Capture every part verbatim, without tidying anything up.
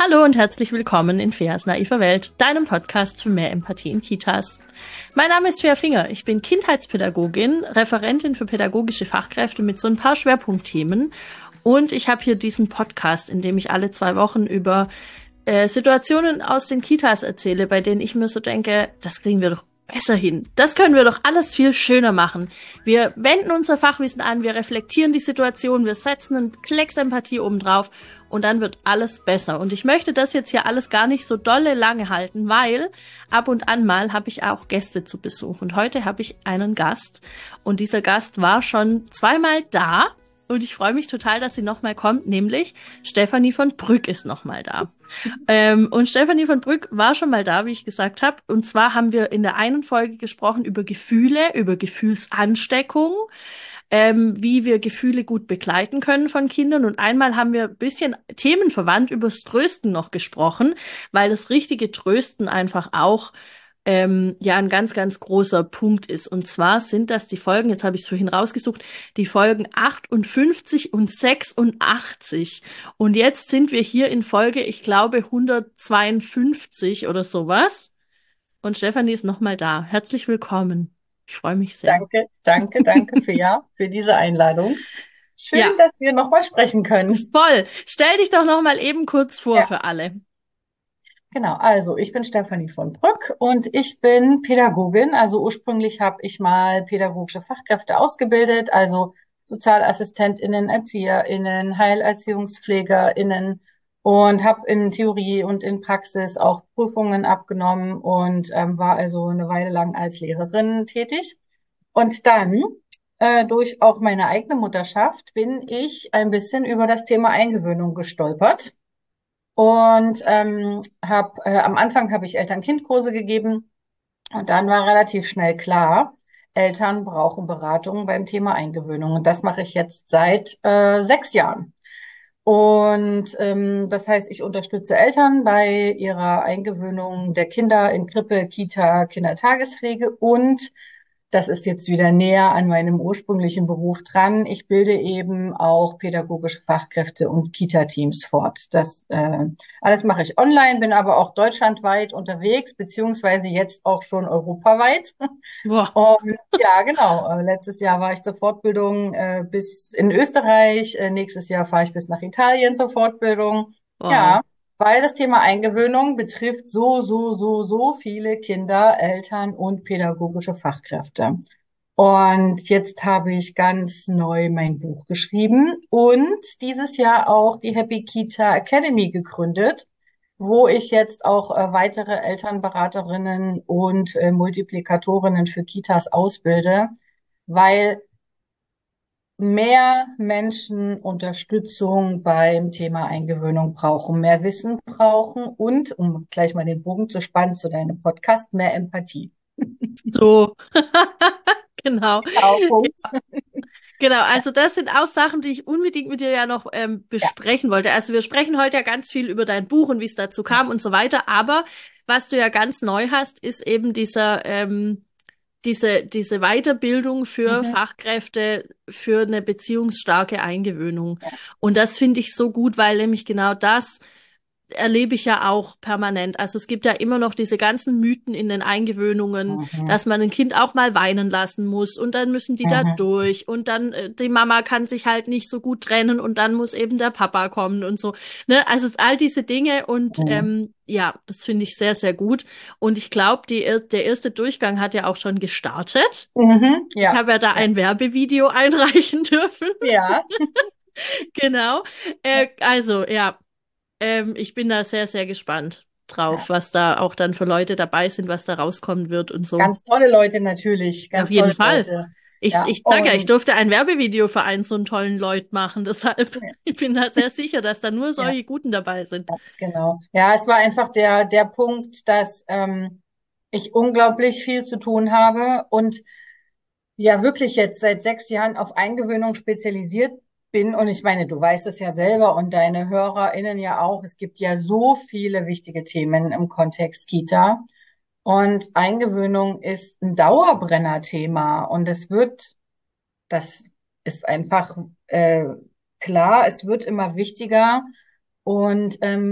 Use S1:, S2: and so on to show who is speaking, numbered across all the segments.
S1: Hallo und herzlich willkommen in Feas naiver Welt, deinem Podcast für mehr Empathie in Kitas. Mein Name ist Fea Finger, ich bin Kindheitspädagogin, Referentin für pädagogische Fachkräfte mit so ein paar Schwerpunktthemen und ich habe hier diesen Podcast, in dem ich alle zwei Wochen über äh, Situationen aus den Kitas erzähle, bei denen ich mir so denke, das kriegen wir doch besser hin. Das können wir doch alles viel schöner machen. Wir wenden unser Fachwissen an, wir reflektieren die Situation, wir setzen einen Klecks Empathie oben drauf und dann wird alles besser. Und ich möchte das jetzt hier alles gar nicht so dolle lange halten, weil ab und an mal habe ich auch Gäste zu Besuch. Und heute habe ich einen Gast und dieser Gast war schon zweimal da. Und ich freue mich total, dass sie nochmal kommt, nämlich Stefanie von Brück ist nochmal da. ähm, und Stefanie von Brück war schon mal da, wie ich gesagt habe. Und zwar haben wir in der einen Folge gesprochen über Gefühle, über Gefühlsansteckung, ähm, wie wir Gefühle gut begleiten können von Kindern. Und einmal haben wir ein bisschen themenverwandt übers Trösten noch gesprochen, weil das richtige Trösten einfach auch Ähm, ja, ein ganz, ganz großer Punkt ist. Und zwar sind das die Folgen, jetzt habe ich es vorhin rausgesucht, die Folgen achtundfünfzig und sechsundachtzig. Und jetzt sind wir hier in Folge, ich glaube, hundertzweiundfünfzig oder sowas. Und Stefanie ist nochmal da. Herzlich willkommen. Ich freue mich sehr.
S2: Danke, danke, danke, Fea, für diese Einladung.
S1: Ja,
S2: Schön, dass wir nochmal sprechen können.
S1: voll. Stell dich doch nochmal eben kurz vor
S2: Ja,
S1: für alle.
S2: genau. Also, ich bin Stefanie von Brück und ich bin Pädagogin. Also ursprünglich habe ich mal pädagogische Fachkräfte ausgebildet, also SozialassistentInnen, ErzieherInnen, HeilerziehungspflegerInnen und habe in Theorie und in Praxis auch Prüfungen abgenommen und ähm, war also eine Weile lang als Lehrerin tätig. Und dann, äh, durch auch meine eigene Mutterschaft, bin ich ein bisschen über das Thema Eingewöhnung gestolpert. Und ähm, hab, äh, am Anfang habe ich Eltern-Kind-Kurse gegeben und dann war relativ schnell klar, Eltern brauchen Beratung beim Thema Eingewöhnung. Und das mache ich jetzt seit äh, sechs Jahren. Und ähm, das heißt, ich unterstütze Eltern bei ihrer Eingewöhnung der Kinder in Krippe, Kita, Kindertagespflege und das ist jetzt wieder näher an meinem ursprünglichen Beruf dran. Ich bilde eben auch pädagogische Fachkräfte und Kita-Teams fort. Das äh, alles mache ich online, bin aber auch deutschlandweit unterwegs, beziehungsweise jetzt auch schon europaweit.
S1: Boah.
S2: Und ja, genau. Äh, letztes Jahr war ich zur Fortbildung äh, bis in Österreich. Äh, nächstes Jahr fahre ich bis nach Italien zur Fortbildung.
S1: Wow.
S2: Ja, weil das Thema Eingewöhnung betrifft so, so, so, so viele Kinder, Eltern und pädagogische Fachkräfte. Und jetzt habe ich ganz neu mein Buch geschrieben und dieses Jahr auch die Happy Kita Academy gegründet, wo ich jetzt auch äh, weitere Elternberaterinnen und äh, Multiplikatorinnen für Kitas ausbilde, weil mehr Menschen Unterstützung beim Thema Eingewöhnung brauchen, mehr Wissen brauchen und, um gleich mal den Bogen zu spannen zu deinem Podcast, mehr Empathie.
S1: So. Genau.
S2: Genau, Punkt.
S1: Genau, also das sind auch Sachen, die ich unbedingt mit dir ja noch ähm,
S2: Ja.
S1: besprechen wollte. Also wir sprechen heute ja ganz viel über dein Buch und wie es dazu kam und so weiter. Aber was du ja ganz neu hast, ist eben dieser ähm, diese diese Weiterbildung für
S2: Mhm.
S1: Fachkräfte für eine beziehungsstarke Eingewöhnung. Und das finde ich so gut, weil nämlich genau das erlebe ich ja auch permanent. Also es gibt ja immer noch diese ganzen Mythen in den Eingewöhnungen,
S2: Mhm.
S1: dass man ein Kind auch mal weinen lassen muss und dann müssen die da
S2: Mhm.
S1: durch und dann äh, die Mama kann sich halt nicht so gut trennen und dann muss eben der Papa kommen und so. Ne? Also all diese Dinge und
S2: Mhm.
S1: ähm, ja, das finde ich sehr, sehr gut. Und ich glaube, die, er- der erste Durchgang hat ja auch schon gestartet.
S2: Mhm.
S1: Ich
S2: Ja.
S1: habe ja da
S2: Ja.
S1: ein Werbevideo einreichen dürfen.
S2: Ja.
S1: Genau. Äh, also, ja. Ähm, ich bin da sehr, sehr gespannt
S2: Ja.
S1: drauf, was da auch dann für Leute dabei sind, was da rauskommen wird und so.
S2: Ganz tolle Leute natürlich,
S1: Auf
S2: ganz
S1: jeden
S2: tolle
S1: Fall.
S2: Leute.
S1: Ich,
S2: Ja.
S1: ich sag ja, ich
S2: Und
S1: durfte ein Werbevideo für einen so einen tollen Leut machen. Deshalb, ich bin da sehr sicher, dass da nur
S2: ja,
S1: solche Guten dabei sind.
S2: genau. Ja, es war einfach der der Punkt, dass ähm, ich unglaublich viel zu tun habe und ja wirklich jetzt seit sechs Jahren auf Eingewöhnung spezialisiert bin. Und ich meine, du weißt es ja selber und deine HörerInnen ja auch. Es gibt ja so viele wichtige Themen im Kontext Kita. Und Eingewöhnung ist ein Dauerbrenner-Thema. Und es wird, das ist einfach äh, klar, es wird immer wichtiger. Und ähm,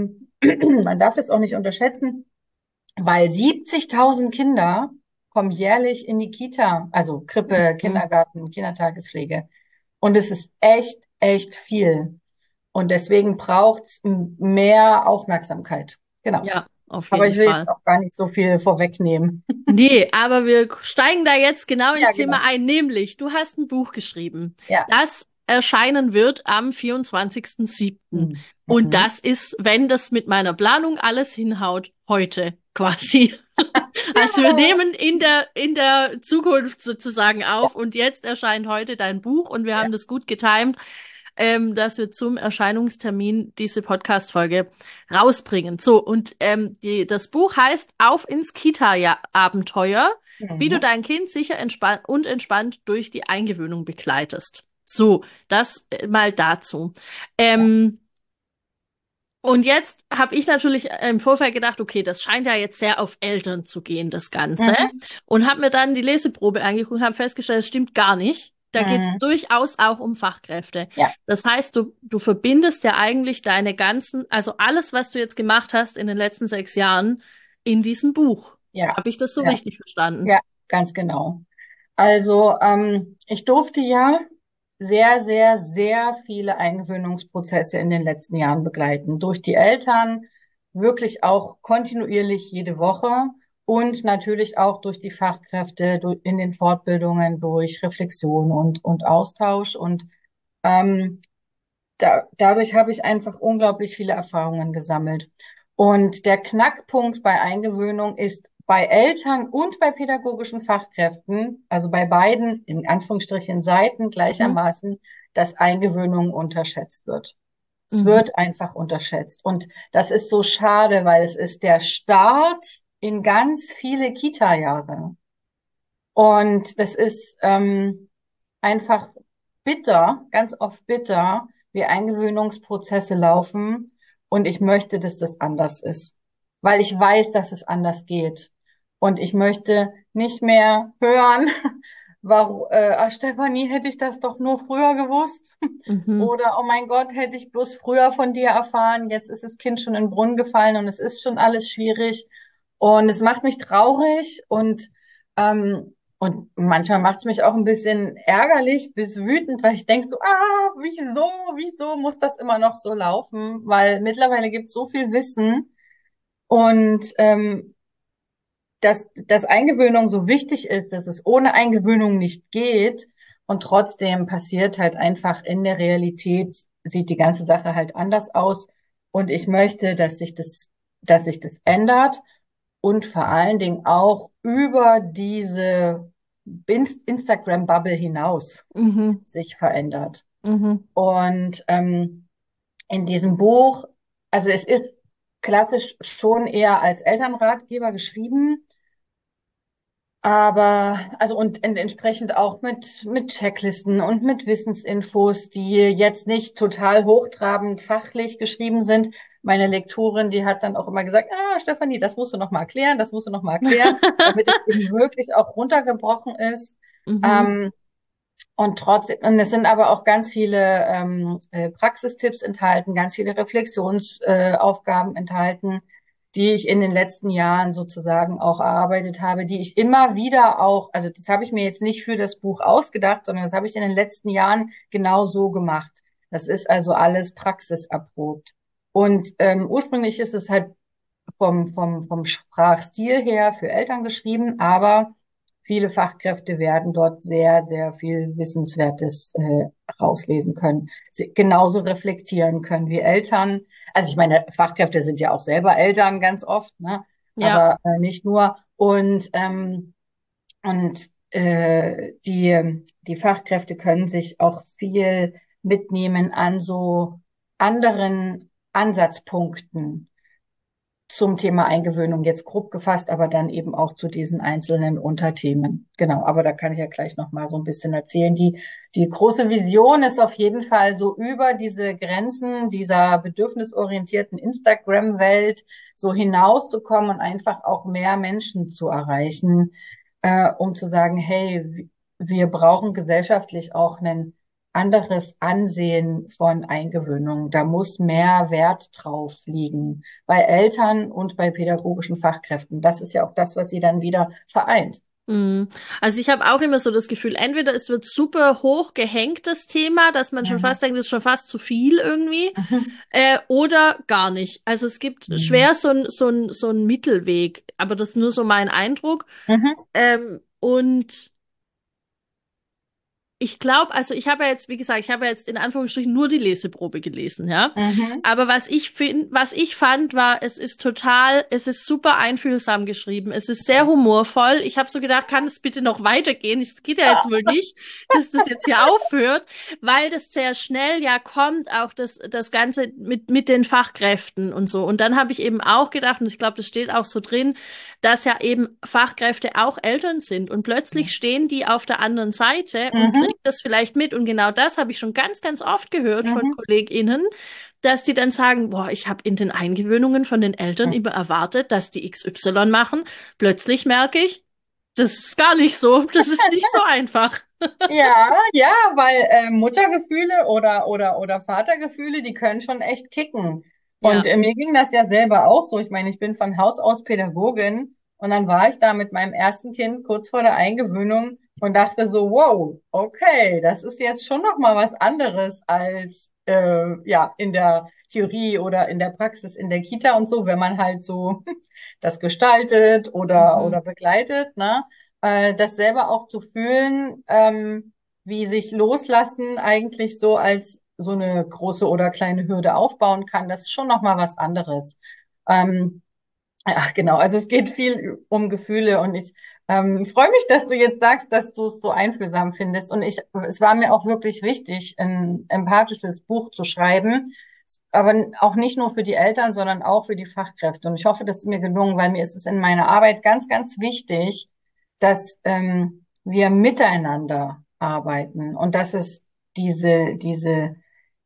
S2: man darf das auch nicht unterschätzen, weil siebzigtausend Kinder kommen jährlich in die Kita, also Krippe,
S1: Mhm.
S2: Kindergarten, Kindertagespflege. Und es ist echt, echt viel. Und deswegen braucht's m- mehr Aufmerksamkeit. Genau.
S1: Ja, auf
S2: Aber
S1: jeden
S2: ich will jetzt
S1: Fall.
S2: auch gar nicht so viel vorwegnehmen.
S1: Nee, aber wir steigen da jetzt genau
S2: Ja,
S1: ins
S2: genau.
S1: Thema ein, nämlich du hast ein Buch geschrieben,
S2: Ja.
S1: das erscheinen wird am vierundzwanzigsten siebten.
S2: Mhm.
S1: Und
S2: Mhm.
S1: das ist, wenn das mit meiner Planung alles hinhaut, heute quasi. Also wir
S2: Ja.
S1: nehmen in der, in der Zukunft sozusagen
S2: Ja,
S1: auf und jetzt erscheint heute dein Buch und wir
S2: ja.
S1: haben das gut getimt, ähm, dass wir zum Erscheinungstermin diese Podcast-Folge rausbringen. So, und ähm, die, das Buch heißt Auf ins Kita-Abenteuer, wie du
S2: Mhm.
S1: dein Kind sicher entspannt und entspannt durch die Eingewöhnung begleitest. So, das äh, mal dazu.
S2: Ja.
S1: Ähm, und jetzt habe ich natürlich im Vorfeld gedacht, okay, das scheint ja jetzt sehr auf Eltern zu gehen, das Ganze.
S2: Mhm.
S1: Und habe mir dann die Leseprobe angeguckt und habe festgestellt, es stimmt gar nicht. Da geht's
S2: Mhm.
S1: durchaus auch um Fachkräfte.
S2: Ja,
S1: Das heißt, du, du verbindest ja eigentlich deine ganzen, also alles, was du jetzt gemacht hast in den letzten sechs Jahren, in diesem Buch.
S2: ja,
S1: Habe ich das so
S2: ja,
S1: richtig verstanden?
S2: ja, ganz genau. Also ähm, ich durfte ja sehr, sehr, sehr viele Eingewöhnungsprozesse in den letzten Jahren begleiten. Durch die Eltern, wirklich auch kontinuierlich jede Woche und natürlich auch durch die Fachkräfte du- in den Fortbildungen, durch Reflexion und, und Austausch. Und ähm, da, dadurch habe ich einfach unglaublich viele Erfahrungen gesammelt. Und der Knackpunkt bei Eingewöhnung ist bei Eltern und bei pädagogischen Fachkräften, also bei beiden in Anführungsstrichen Seiten
S1: Mhm.
S2: gleichermaßen, dass Eingewöhnung unterschätzt wird. Es
S1: Mhm.
S2: wird einfach unterschätzt. Und das ist so schade, weil es ist der Start in ganz viele Kita-Jahre. Und das ist ähm, einfach bitter, ganz oft bitter, wie Eingewöhnungsprozesse laufen. Und ich möchte, dass das anders ist, weil ich weiß, dass es anders geht. Und ich möchte nicht mehr hören, warum, äh, ah, Stefanie, hätte ich das doch nur früher gewusst.
S1: Mhm.
S2: Oder, oh mein Gott, hätte ich bloß früher von dir erfahren. Jetzt ist das Kind schon in den Brunnen gefallen und es ist schon alles schwierig. Und es macht mich traurig und ähm, und manchmal macht es mich auch ein bisschen ärgerlich bis wütend, weil ich denke so, ah, wieso, wieso muss das immer noch so laufen? Weil mittlerweile gibt es so viel Wissen und ähm, dass, dass Eingewöhnung so wichtig ist, dass es ohne Eingewöhnung nicht geht und trotzdem passiert halt einfach in der Realität, sieht die ganze Sache halt anders aus und ich möchte, dass sich das, dass sich das ändert und vor allen Dingen auch über diese Instagram-Bubble hinaus
S1: Mhm.
S2: sich verändert.
S1: Mhm.
S2: Und ähm, in diesem Buch, also es ist klassisch schon eher als Elternratgeber geschrieben, aber, also und en- entsprechend auch mit, mit Checklisten und mit Wissensinfos, die jetzt nicht total hochtrabend fachlich geschrieben sind. Meine Lektorin, die hat dann auch immer gesagt, ah, Stefanie, das musst du noch mal erklären, das musst du noch mal erklären, damit es eben wirklich auch runtergebrochen ist.
S1: Mhm.
S2: Ähm, und trotzdem, und es sind aber auch ganz viele ähm, äh, Praxistipps enthalten, ganz viele Reflexionsaufgaben äh, Aufgaben enthalten, die ich in den letzten Jahren sozusagen auch erarbeitet habe, die ich immer wieder auch, also das habe ich mir jetzt nicht für das Buch ausgedacht, sondern das habe ich in den letzten Jahren genau so gemacht. Das ist also alles praxiserprobt. Und ähm, ursprünglich ist es halt vom, vom, vom Sprachstil her für Eltern geschrieben, aber viele Fachkräfte werden dort sehr, sehr viel Wissenswertes äh, rauslesen können, sie genauso reflektieren können wie Eltern. Also ich meine, Fachkräfte sind ja auch selber Eltern ganz oft, ne?
S1: Ja.
S2: Aber äh, nicht nur. Und ähm, und äh, die die Fachkräfte können sich auch viel mitnehmen an so anderen Ansatzpunkten zum Thema Eingewöhnung jetzt grob gefasst, aber dann eben auch zu diesen einzelnen Unterthemen. Genau, aber da kann ich ja gleich noch mal so ein bisschen erzählen. Die die große Vision ist auf jeden Fall so über diese Grenzen dieser bedürfnisorientierten Instagram-Welt so hinauszukommen und einfach auch mehr Menschen zu erreichen, äh, um zu sagen, hey, wir brauchen gesellschaftlich auch einen anderes Ansehen von Eingewöhnung. Da muss mehr Wert drauf liegen bei Eltern und bei pädagogischen Fachkräften. Das ist ja auch das, was sie dann wieder vereint.
S1: Mm. Also ich habe auch immer so das Gefühl, entweder es wird super hoch gehängt, das Thema, dass man schon
S2: Mhm.
S1: fast denkt, das ist schon fast zu viel irgendwie,
S2: Mhm.
S1: äh, oder gar nicht. Also es gibt
S2: Mhm.
S1: schwer so ein, so ein, so ein Mittelweg, aber das ist nur so mein Eindruck.
S2: Mhm.
S1: Ähm, und ich glaube, also ich habe ja jetzt, wie gesagt, ich habe ja jetzt in Anführungsstrichen nur die Leseprobe gelesen, ja.
S2: Mhm.
S1: Aber was ich find, was ich fand, war, es ist total, es ist super einfühlsam geschrieben. Es ist sehr humorvoll. Ich habe so gedacht, kann es bitte noch weitergehen? Es geht ja jetzt wohl nicht, dass das jetzt hier aufhört, weil das sehr schnell ja kommt, auch das, das Ganze mit, mit den Fachkräften und so. Und dann habe ich eben auch gedacht, und ich glaube, das steht auch so drin, dass ja eben Fachkräfte auch Eltern sind und plötzlich stehen die auf der anderen Seite und kriegen
S2: Mhm.
S1: das vielleicht mit. Und genau das habe ich schon ganz, ganz oft gehört von
S2: Mhm.
S1: KollegInnen, dass die dann sagen, boah, ich habe in den Eingewöhnungen von den Eltern immer erwartet, dass die X Y machen. Plötzlich merke ich, das ist gar nicht so. Das ist nicht so einfach.
S2: Ja, ja, weil äh, Muttergefühle oder oder oder Vatergefühle, die können schon echt kicken. Und
S1: Ja.
S2: äh, mir ging das ja selber auch so. Ich meine, ich bin von Haus aus Pädagogin und dann war ich da mit meinem ersten Kind kurz vor der Eingewöhnung und dachte so, wow, okay, das ist jetzt schon noch mal was anderes als äh, ja in der Theorie oder in der Praxis in der Kita und so, wenn man halt so das gestaltet oder
S1: Mhm.
S2: oder begleitet, ne? Äh, das selber auch zu fühlen, ähm, wie sich Loslassen eigentlich so als so eine große oder kleine Hürde aufbauen kann, das ist schon noch mal was anderes. Ähm, ja, genau. Also es geht viel um Gefühle und ich ähm, freue mich, dass du jetzt sagst, dass du es so einfühlsam findest. Und ich, es war mir auch wirklich wichtig, ein empathisches Buch zu schreiben, aber auch nicht nur für die Eltern, sondern auch für die Fachkräfte. Und ich hoffe, das ist mir gelungen, weil mir ist es in meiner Arbeit ganz, ganz wichtig, dass ähm, wir miteinander arbeiten und dass es diese, diese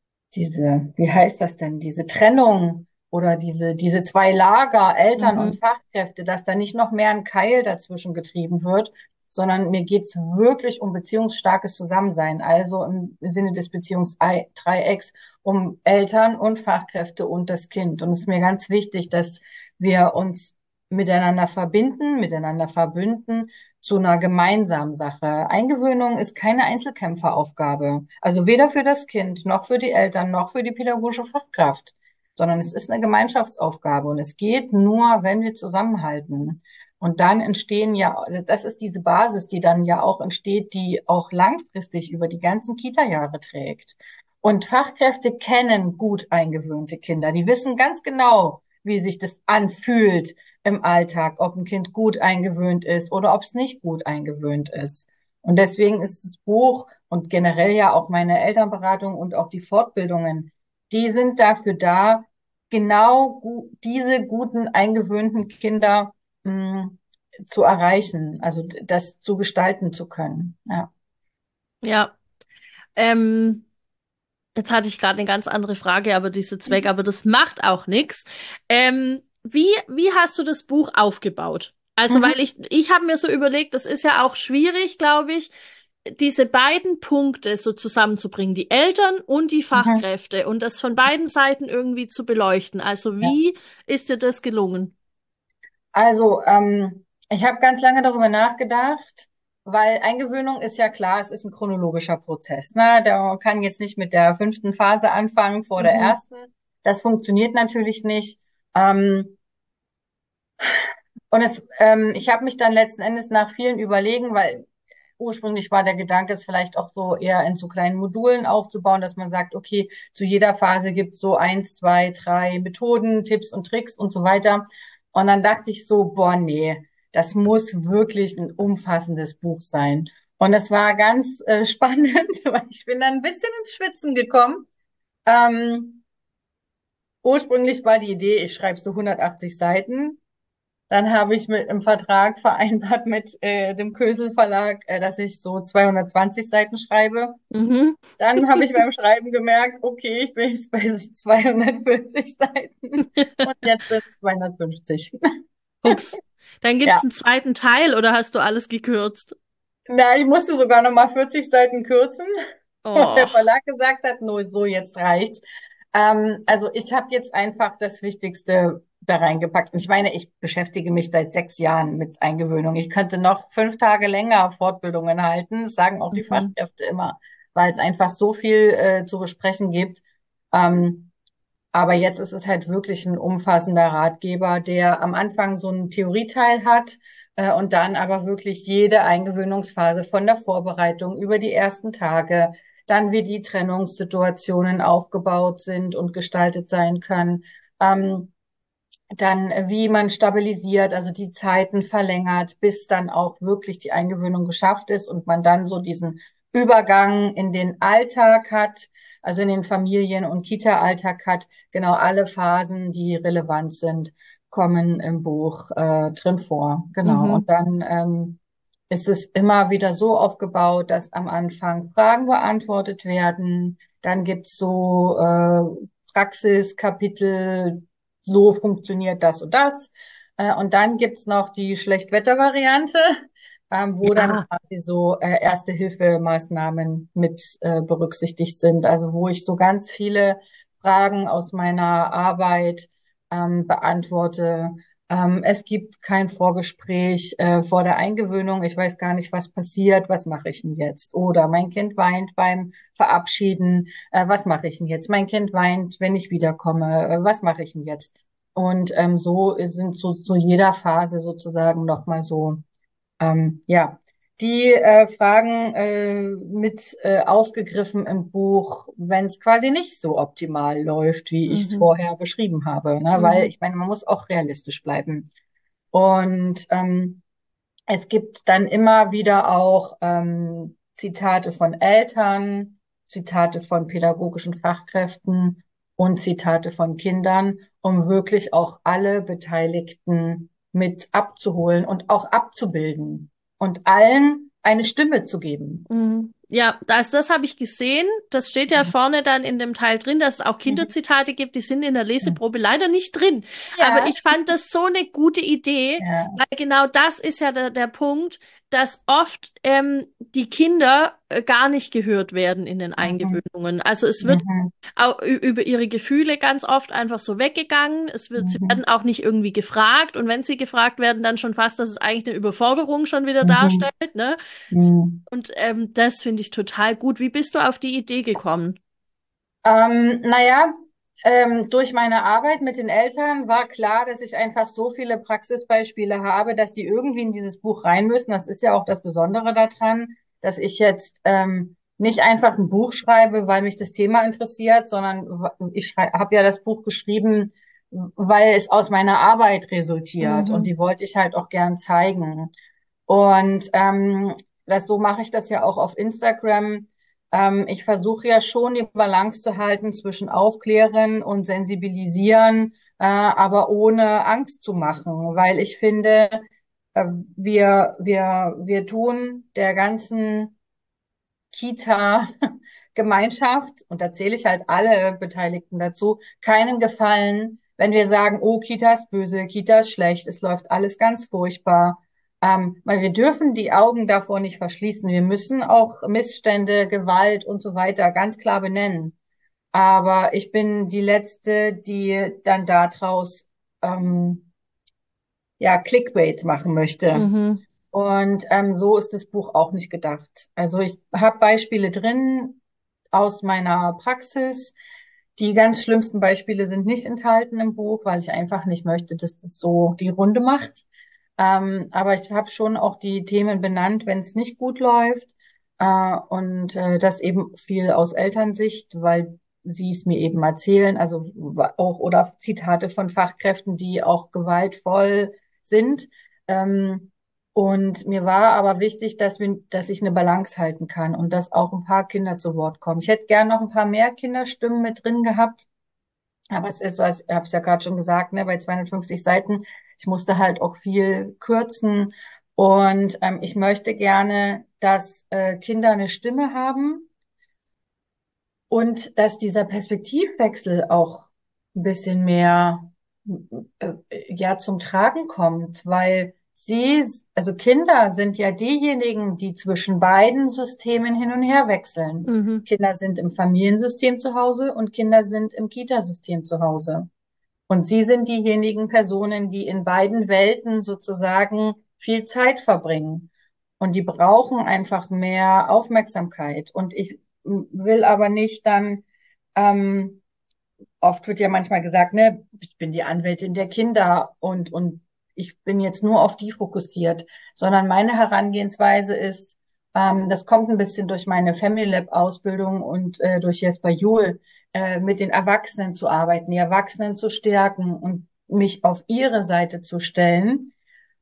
S2: diese, wie heißt das denn, diese Trennung oder diese, diese zwei Lager, Eltern und
S1: Mhm.
S2: Fachkräfte, dass da nicht noch mehr ein Keil dazwischen getrieben wird, sondern mir geht's wirklich um beziehungsstarkes Zusammensein, also im Sinne des Beziehungsdreiecks um Eltern und Fachkräfte und das Kind. Und es ist mir ganz wichtig, dass wir uns miteinander verbinden, miteinander verbünden zu einer gemeinsamen Sache. Eingewöhnung ist keine Einzelkämpferaufgabe. Also weder für das Kind, noch für die Eltern, noch für die pädagogische Fachkraft, sondern es ist eine Gemeinschaftsaufgabe und es geht nur, wenn wir zusammenhalten. Und dann entstehen ja, also das ist diese Basis, die dann ja auch entsteht, die auch langfristig über die ganzen Kita-Jahre trägt. Und Fachkräfte kennen gut eingewöhnte Kinder. Die wissen ganz genau, wie sich das anfühlt, im Alltag, ob ein Kind gut eingewöhnt ist oder ob es nicht gut eingewöhnt ist. Und deswegen ist das Buch und generell ja auch meine Elternberatung und auch die Fortbildungen, die sind dafür da, genau gu diese guten eingewöhnten Kinder mh, zu erreichen, also das zu gestalten zu können. Ja.
S1: Ja. Ähm, Jetzt hatte ich gerade eine ganz andere Frage, aber diese Zweck, aber das macht auch nichts. Ähm, wie, wie hast du das Buch aufgebaut? Also,
S2: Mhm.
S1: weil ich, ich habe mir so überlegt, das ist ja auch schwierig, glaube ich, diese beiden Punkte so zusammenzubringen, die Eltern und die
S2: Mhm.
S1: Fachkräfte und das von beiden Seiten irgendwie zu beleuchten. Also,
S2: Ja.
S1: wie ist dir das gelungen?
S2: Also, ähm, ich habe ganz lange darüber nachgedacht, weil Eingewöhnung ist ja klar, es ist ein chronologischer Prozess. Ne? Der kann jetzt nicht mit der fünften Phase anfangen vor der
S1: Mhm,
S2: ersten. Das funktioniert natürlich nicht. Ähm, und es, ähm, ich habe mich dann letzten Endes nach vielen Überlegen, weil ursprünglich war der Gedanke, es vielleicht auch so eher in so kleinen Modulen aufzubauen, dass man sagt, okay, zu jeder Phase gibt es so eins, zwei, drei Methoden, Tipps und Tricks und so weiter. Und dann dachte ich so, boah, nee, das muss wirklich ein umfassendes Buch sein. Und es war ganz äh, spannend, weil ich bin dann ein bisschen ins Schwitzen gekommen. Ähm, ursprünglich war die Idee, ich schreibe so hundertachtzig Seiten. Dann habe ich mit im Vertrag vereinbart mit äh, dem Kösel Verlag, äh, dass ich so zweihundertzwanzig Seiten schreibe.
S1: mhm.
S2: Dann habe ich beim Schreiben gemerkt, okay, ich bin jetzt bei zweihundertvierzig Seiten und jetzt sind es zweihundertfünfzig.
S1: Ups. Dann gibt's
S2: Ja,
S1: einen zweiten Teil oder hast du alles gekürzt?
S2: na, ich musste sogar noch mal vierzig Seiten kürzen. Und der
S1: Oh.
S2: Verlag gesagt hat, nur so, jetzt reicht's. Ähm, also ich habe jetzt einfach das Wichtigste da reingepackt. Und ich meine, ich beschäftige mich seit sechs Jahren mit Eingewöhnung. Ich könnte noch fünf Tage länger Fortbildungen halten. Das sagen auch die
S1: Mhm.
S2: Fachkräfte immer, weil es einfach so viel äh, zu besprechen gibt. Ähm, aber jetzt ist es halt wirklich ein umfassender Ratgeber, der am Anfang so einen Theorieteil hat äh, und dann aber wirklich jede Eingewöhnungsphase von der Vorbereitung über die ersten Tage, dann wie die Trennungssituationen aufgebaut sind und gestaltet sein können, ähm, dann äh, wie man stabilisiert, also die Zeiten verlängert, bis dann auch wirklich die Eingewöhnung geschafft ist und man dann so diesen Übergang in den Alltag hat, also in den Familien- und Kita-Alltag hat. Genau alle Phasen, die relevant sind, kommen im Buch äh, drin vor. Genau. Und
S1: Mhm.
S2: dann ähm, ist es immer wieder so aufgebaut, dass am Anfang Fragen beantwortet werden. Dann gibt's so äh, Praxiskapitel, so funktioniert das und das. Äh, und dann gibt's noch die Schlechtwettervariante, ähm, wo dann
S1: Ja.
S2: quasi so äh, Erste-Hilfe-Maßnahmen mit äh, berücksichtigt sind. Also wo ich so ganz viele Fragen aus meiner Arbeit ähm, beantworte. Ähm, es gibt kein Vorgespräch äh, vor der Eingewöhnung. Ich weiß gar nicht, was passiert. Was mache ich denn jetzt? Oder mein Kind weint beim Verabschieden. Äh, was mache ich denn jetzt? Mein Kind weint, wenn ich wiederkomme. Äh, was mache ich denn jetzt? Und ähm, so sind zu, zu jeder Phase sozusagen nochmal so, ähm, ja, die äh, Fragen äh, mit äh, aufgegriffen im Buch, wenn es quasi nicht so optimal läuft, wie ich es
S1: Mhm.
S2: vorher beschrieben habe. Ne? Weil
S1: Mhm.
S2: ich meine, man muss auch realistisch bleiben. Und ähm, es gibt dann immer wieder auch ähm, Zitate von Eltern, Zitate von pädagogischen Fachkräften und Zitate von Kindern, um wirklich auch alle Beteiligten mit abzuholen und auch abzubilden und allen eine Stimme zu geben.
S1: Mhm. Ja, das, das habe ich gesehen. Das steht ja vorne dann in dem Teil drin, dass es auch
S2: Mhm.
S1: Kinderzitate gibt. Die sind in der Leseprobe leider nicht drin. Aber
S2: Ja,
S1: ich fand das so eine gute Idee,
S2: ja.
S1: weil genau das ist ja der, der Punkt, dass oft ähm, die Kinder äh, gar nicht gehört werden in den
S2: Mhm.
S1: Eingewöhnungen. Also es wird
S2: Mhm.
S1: auch ü- über ihre Gefühle ganz oft einfach so weggegangen. Es wird, sie
S2: Mhm.
S1: werden auch nicht irgendwie gefragt. Und wenn sie gefragt werden, dann schon fast, dass es eigentlich eine Überforderung schon wieder
S2: Mhm.
S1: darstellt, ne?
S2: Mhm.
S1: Und ähm, das finde ich total gut. Wie bist du auf die Idee gekommen?
S2: Ähm, naja, ähm, durch meine Arbeit mit den Eltern war klar, dass ich einfach so viele Praxisbeispiele habe, dass die irgendwie in dieses Buch rein müssen. Das ist ja auch das Besondere daran, dass ich jetzt ähm, nicht einfach ein Buch schreibe, weil mich das Thema interessiert, sondern w- ich habe ja das Buch geschrieben, weil es aus meiner Arbeit resultiert und
S1: Mhm.
S2: die wollte ich halt auch gern zeigen. Und ähm, das, so mache ich das ja auch auf Instagram. Ähm, ich versuche ja schon die Balance zu halten zwischen Aufklären und Sensibilisieren, äh, aber ohne Angst zu machen, weil ich finde, äh, wir, wir, wir tun der ganzen Kita-Gemeinschaft, und da zähle ich halt alle Beteiligten dazu, keinen Gefallen, wenn wir sagen, oh, Kita ist böse, Kita ist schlecht, es läuft alles ganz furchtbar. Ähm, weil wir dürfen die Augen davor nicht verschließen. Wir müssen auch Missstände, Gewalt und so weiter ganz klar benennen. Aber ich bin die Letzte, die dann daraus ähm, ja Clickbait machen möchte.
S1: Mhm.
S2: Und ähm, so ist das Buch auch nicht gedacht. Also ich habe Beispiele drin aus meiner Praxis. Die ganz schlimmsten Beispiele sind nicht enthalten im Buch, weil ich einfach nicht möchte, dass das so die Runde macht. Ähm, aber ich habe schon auch die Themen benannt, wenn es nicht gut läuft. Äh, und äh, das eben viel aus Elternsicht, weil sie es mir eben erzählen. Also auch oder Zitate von Fachkräften, die auch gewaltvoll sind. Ähm, und mir war aber wichtig, dass wir, dass ich eine Balance halten kann und dass auch ein paar Kinder zu Wort kommen. Ich hätte gern noch ein paar mehr Kinderstimmen mit drin gehabt, aber es ist, was, ich habe es ja gerade schon gesagt, ne, bei zweihundertfünfzig Seiten, ich musste halt auch viel kürzen und ähm, ich möchte gerne, dass äh, Kinder eine Stimme haben und dass dieser Perspektivwechsel auch ein bisschen mehr äh, ja zum Tragen kommt, weil Sie, also Kinder sind ja diejenigen, die zwischen beiden Systemen hin und her wechseln.
S1: Mhm.
S2: Kinder sind im Familiensystem zu Hause und Kinder sind im Kitasystem zu Hause. Und Sie sind diejenigen Personen, die in beiden Welten sozusagen viel Zeit verbringen. Und die brauchen einfach mehr Aufmerksamkeit. Und ich will aber nicht dann, ähm, oft wird ja manchmal gesagt, ne, ich bin die Anwältin der Kinder und, und ich bin jetzt nur auf die fokussiert, sondern meine Herangehensweise ist, ähm, das kommt ein bisschen durch meine Family Lab Ausbildung und äh, durch Jesper Juhl, äh, mit den Erwachsenen zu arbeiten, die Erwachsenen zu stärken und mich auf ihre Seite zu stellen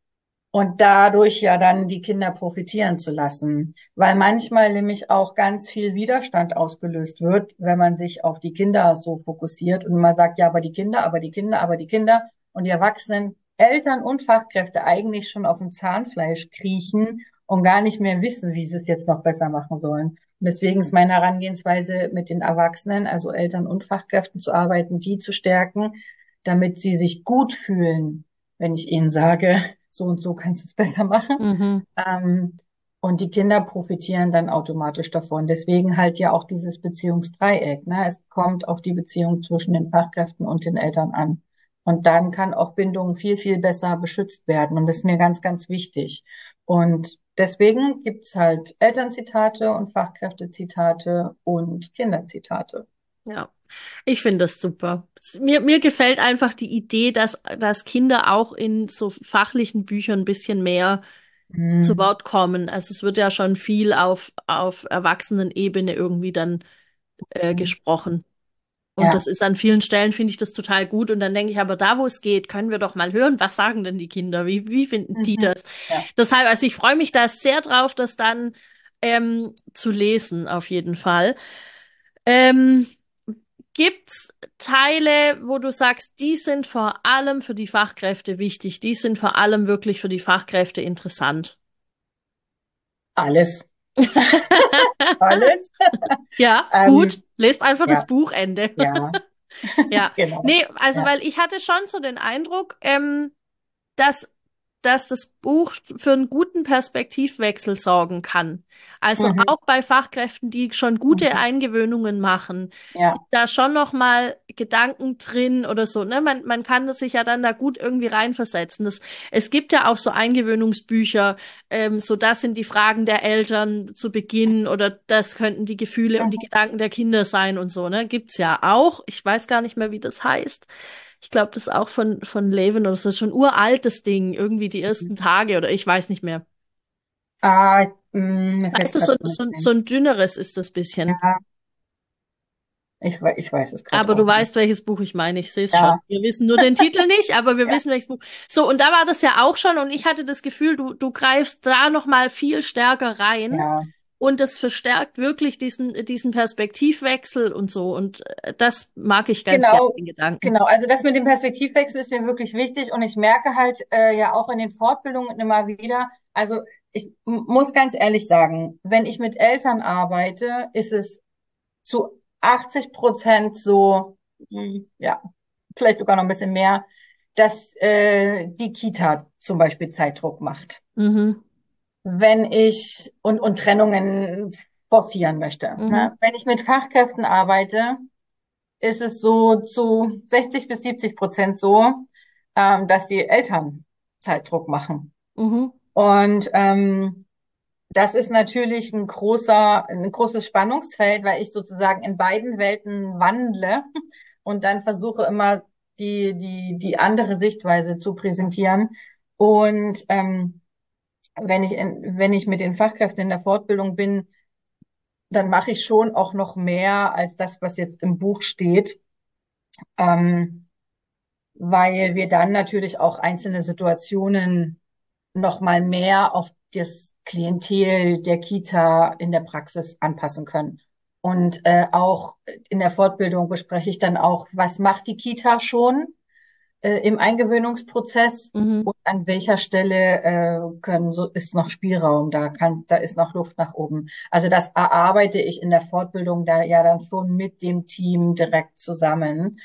S2: und dadurch ja dann die Kinder profitieren zu lassen, weil manchmal nämlich auch ganz viel Widerstand ausgelöst wird, wenn man sich auf die Kinder so fokussiert und man sagt, ja, aber die Kinder, aber die Kinder, aber die Kinder und die Erwachsenen, Eltern und Fachkräfte eigentlich schon auf dem Zahnfleisch kriechen und gar nicht mehr wissen, wie sie es jetzt noch besser machen sollen. Und deswegen ist meine Herangehensweise, mit den Erwachsenen, also Eltern und Fachkräften zu arbeiten, die zu stärken, damit sie sich gut fühlen, wenn ich ihnen sage, so und so kannst du es besser machen.
S1: Mhm.
S2: Ähm, und die Kinder profitieren dann automatisch davon. Deswegen halt ja auch dieses Beziehungsdreieck. Ne? Es kommt auf die Beziehung zwischen den Fachkräften und den Eltern an. Und dann kann auch Bindung viel, viel besser beschützt werden. Und das ist mir ganz, ganz wichtig. Und deswegen gibt's halt Elternzitate und Fachkräftezitate und Kinderzitate.
S1: Ja, ich finde das super. Es- Mir, mir gefällt einfach die Idee, dass, dass Kinder auch in so fachlichen Büchern ein bisschen mehr zu
S2: Hm.
S1: Wort kommen. Also es wird ja schon viel auf, auf Erwachsenenebene irgendwie dann äh, gesprochen. Und das
S2: Ja.
S1: ist an vielen Stellen, finde ich das total gut. Und dann denke ich, aber da, wo es geht, können wir doch mal hören, was sagen denn die Kinder? Wie, wie finden die
S2: Mhm.
S1: das?
S2: Ja.
S1: Deshalb, also ich freue mich da sehr drauf, das dann ähm, zu lesen, auf jeden Fall. Ähm, Gibt's Teile, wo du sagst, die sind vor allem für die Fachkräfte wichtig, die sind vor allem wirklich für die Fachkräfte interessant?
S2: Alles. Alles.
S1: Ja, gut.
S2: Ähm,
S1: Lest einfach das
S2: ja,
S1: Buchende.
S2: ja,
S1: Ja,
S2: genau.
S1: nee, also
S2: Ja.
S1: weil ich hatte schon so den Eindruck, ähm, dass, dass das Buch für einen guten Perspektivwechsel sorgen kann. Also
S2: Mhm.
S1: auch bei Fachkräften, die schon gute
S2: Mhm.
S1: Eingewöhnungen machen, sind
S2: Ja.
S1: da schon noch mal Gedanken drin oder so, ne? Man, man kann das sich ja dann da gut irgendwie reinversetzen. Das, es gibt ja auch so Eingewöhnungsbücher, ähm, so das sind die Fragen der Eltern zu Beginn oder das könnten die Gefühle und die
S2: Mhm.
S1: Gedanken der Kinder sein und so, ne? Gibt's ja auch. Ich weiß gar nicht mehr, wie das heißt. Ich glaube, das ist auch von, von Levin oder so, schon uraltes Ding, irgendwie die ersten Tage oder ich weiß nicht mehr.
S2: Ah, ich- mh, mir fällt
S1: Weißt
S2: es
S1: du, so,
S2: gerade
S1: so,
S2: nicht
S1: so
S2: ein.
S1: ein dünneres ist das bisschen.
S2: Ja, ich, wei- ich weiß es gerade
S1: Aber du
S2: auch nicht.
S1: weißt, welches Buch ich meine. Ich sehe es schon.
S2: Ja,
S1: Wir wissen nur den Titel nicht, aber wir
S2: ja,
S1: wissen, welches Buch. So, und da war das ja auch schon und ich hatte das Gefühl, du, du greifst da noch mal viel stärker rein
S2: ja.
S1: und das verstärkt wirklich diesen, diesen Perspektivwechsel und so. Und äh, das mag ich ganz gerne,
S2: Genau,
S1: den Gedanken.
S2: genau. Also das mit dem Perspektivwechsel ist mir wirklich wichtig und ich merke halt äh, ja auch in den Fortbildungen immer wieder, also ich m- muss ganz ehrlich sagen, wenn ich mit Eltern arbeite, ist es zu achtzig Prozent so, mh, ja, vielleicht sogar noch ein bisschen mehr, dass äh, die Kita zum Beispiel Zeitdruck macht.
S1: Mhm,
S2: Wenn ich und, und Trennungen forcieren möchte.
S1: mhm,
S2: Ne? Wenn ich mit Fachkräften arbeite, ist es so zu sechzig bis siebzig Prozent so, ähm, dass die Eltern Zeitdruck machen.
S1: mhm,
S2: Und ähm, das ist natürlich ein großer, ein großes Spannungsfeld, weil ich sozusagen in beiden Welten wandle und dann versuche immer die, die, die andere Sichtweise zu präsentieren. Und ähm, wenn ich in, wenn ich mit den Fachkräften in der Fortbildung bin, dann mache ich schon auch noch mehr als das, was jetzt im Buch steht, ähm, weil wir dann natürlich auch einzelne Situationen noch mal mehr auf das Klientel der Kita in der Praxis anpassen können. Und äh, auch in der Fortbildung bespreche ich dann auch, was macht die Kita schon äh, im Eingewöhnungsprozess
S1: mhm.
S2: und an welcher Stelle äh, können, so ist noch Spielraum, da kann, da ist noch Luft nach oben. Also das erarbeite ich in der Fortbildung da ja dann schon mit dem Team direkt zusammen.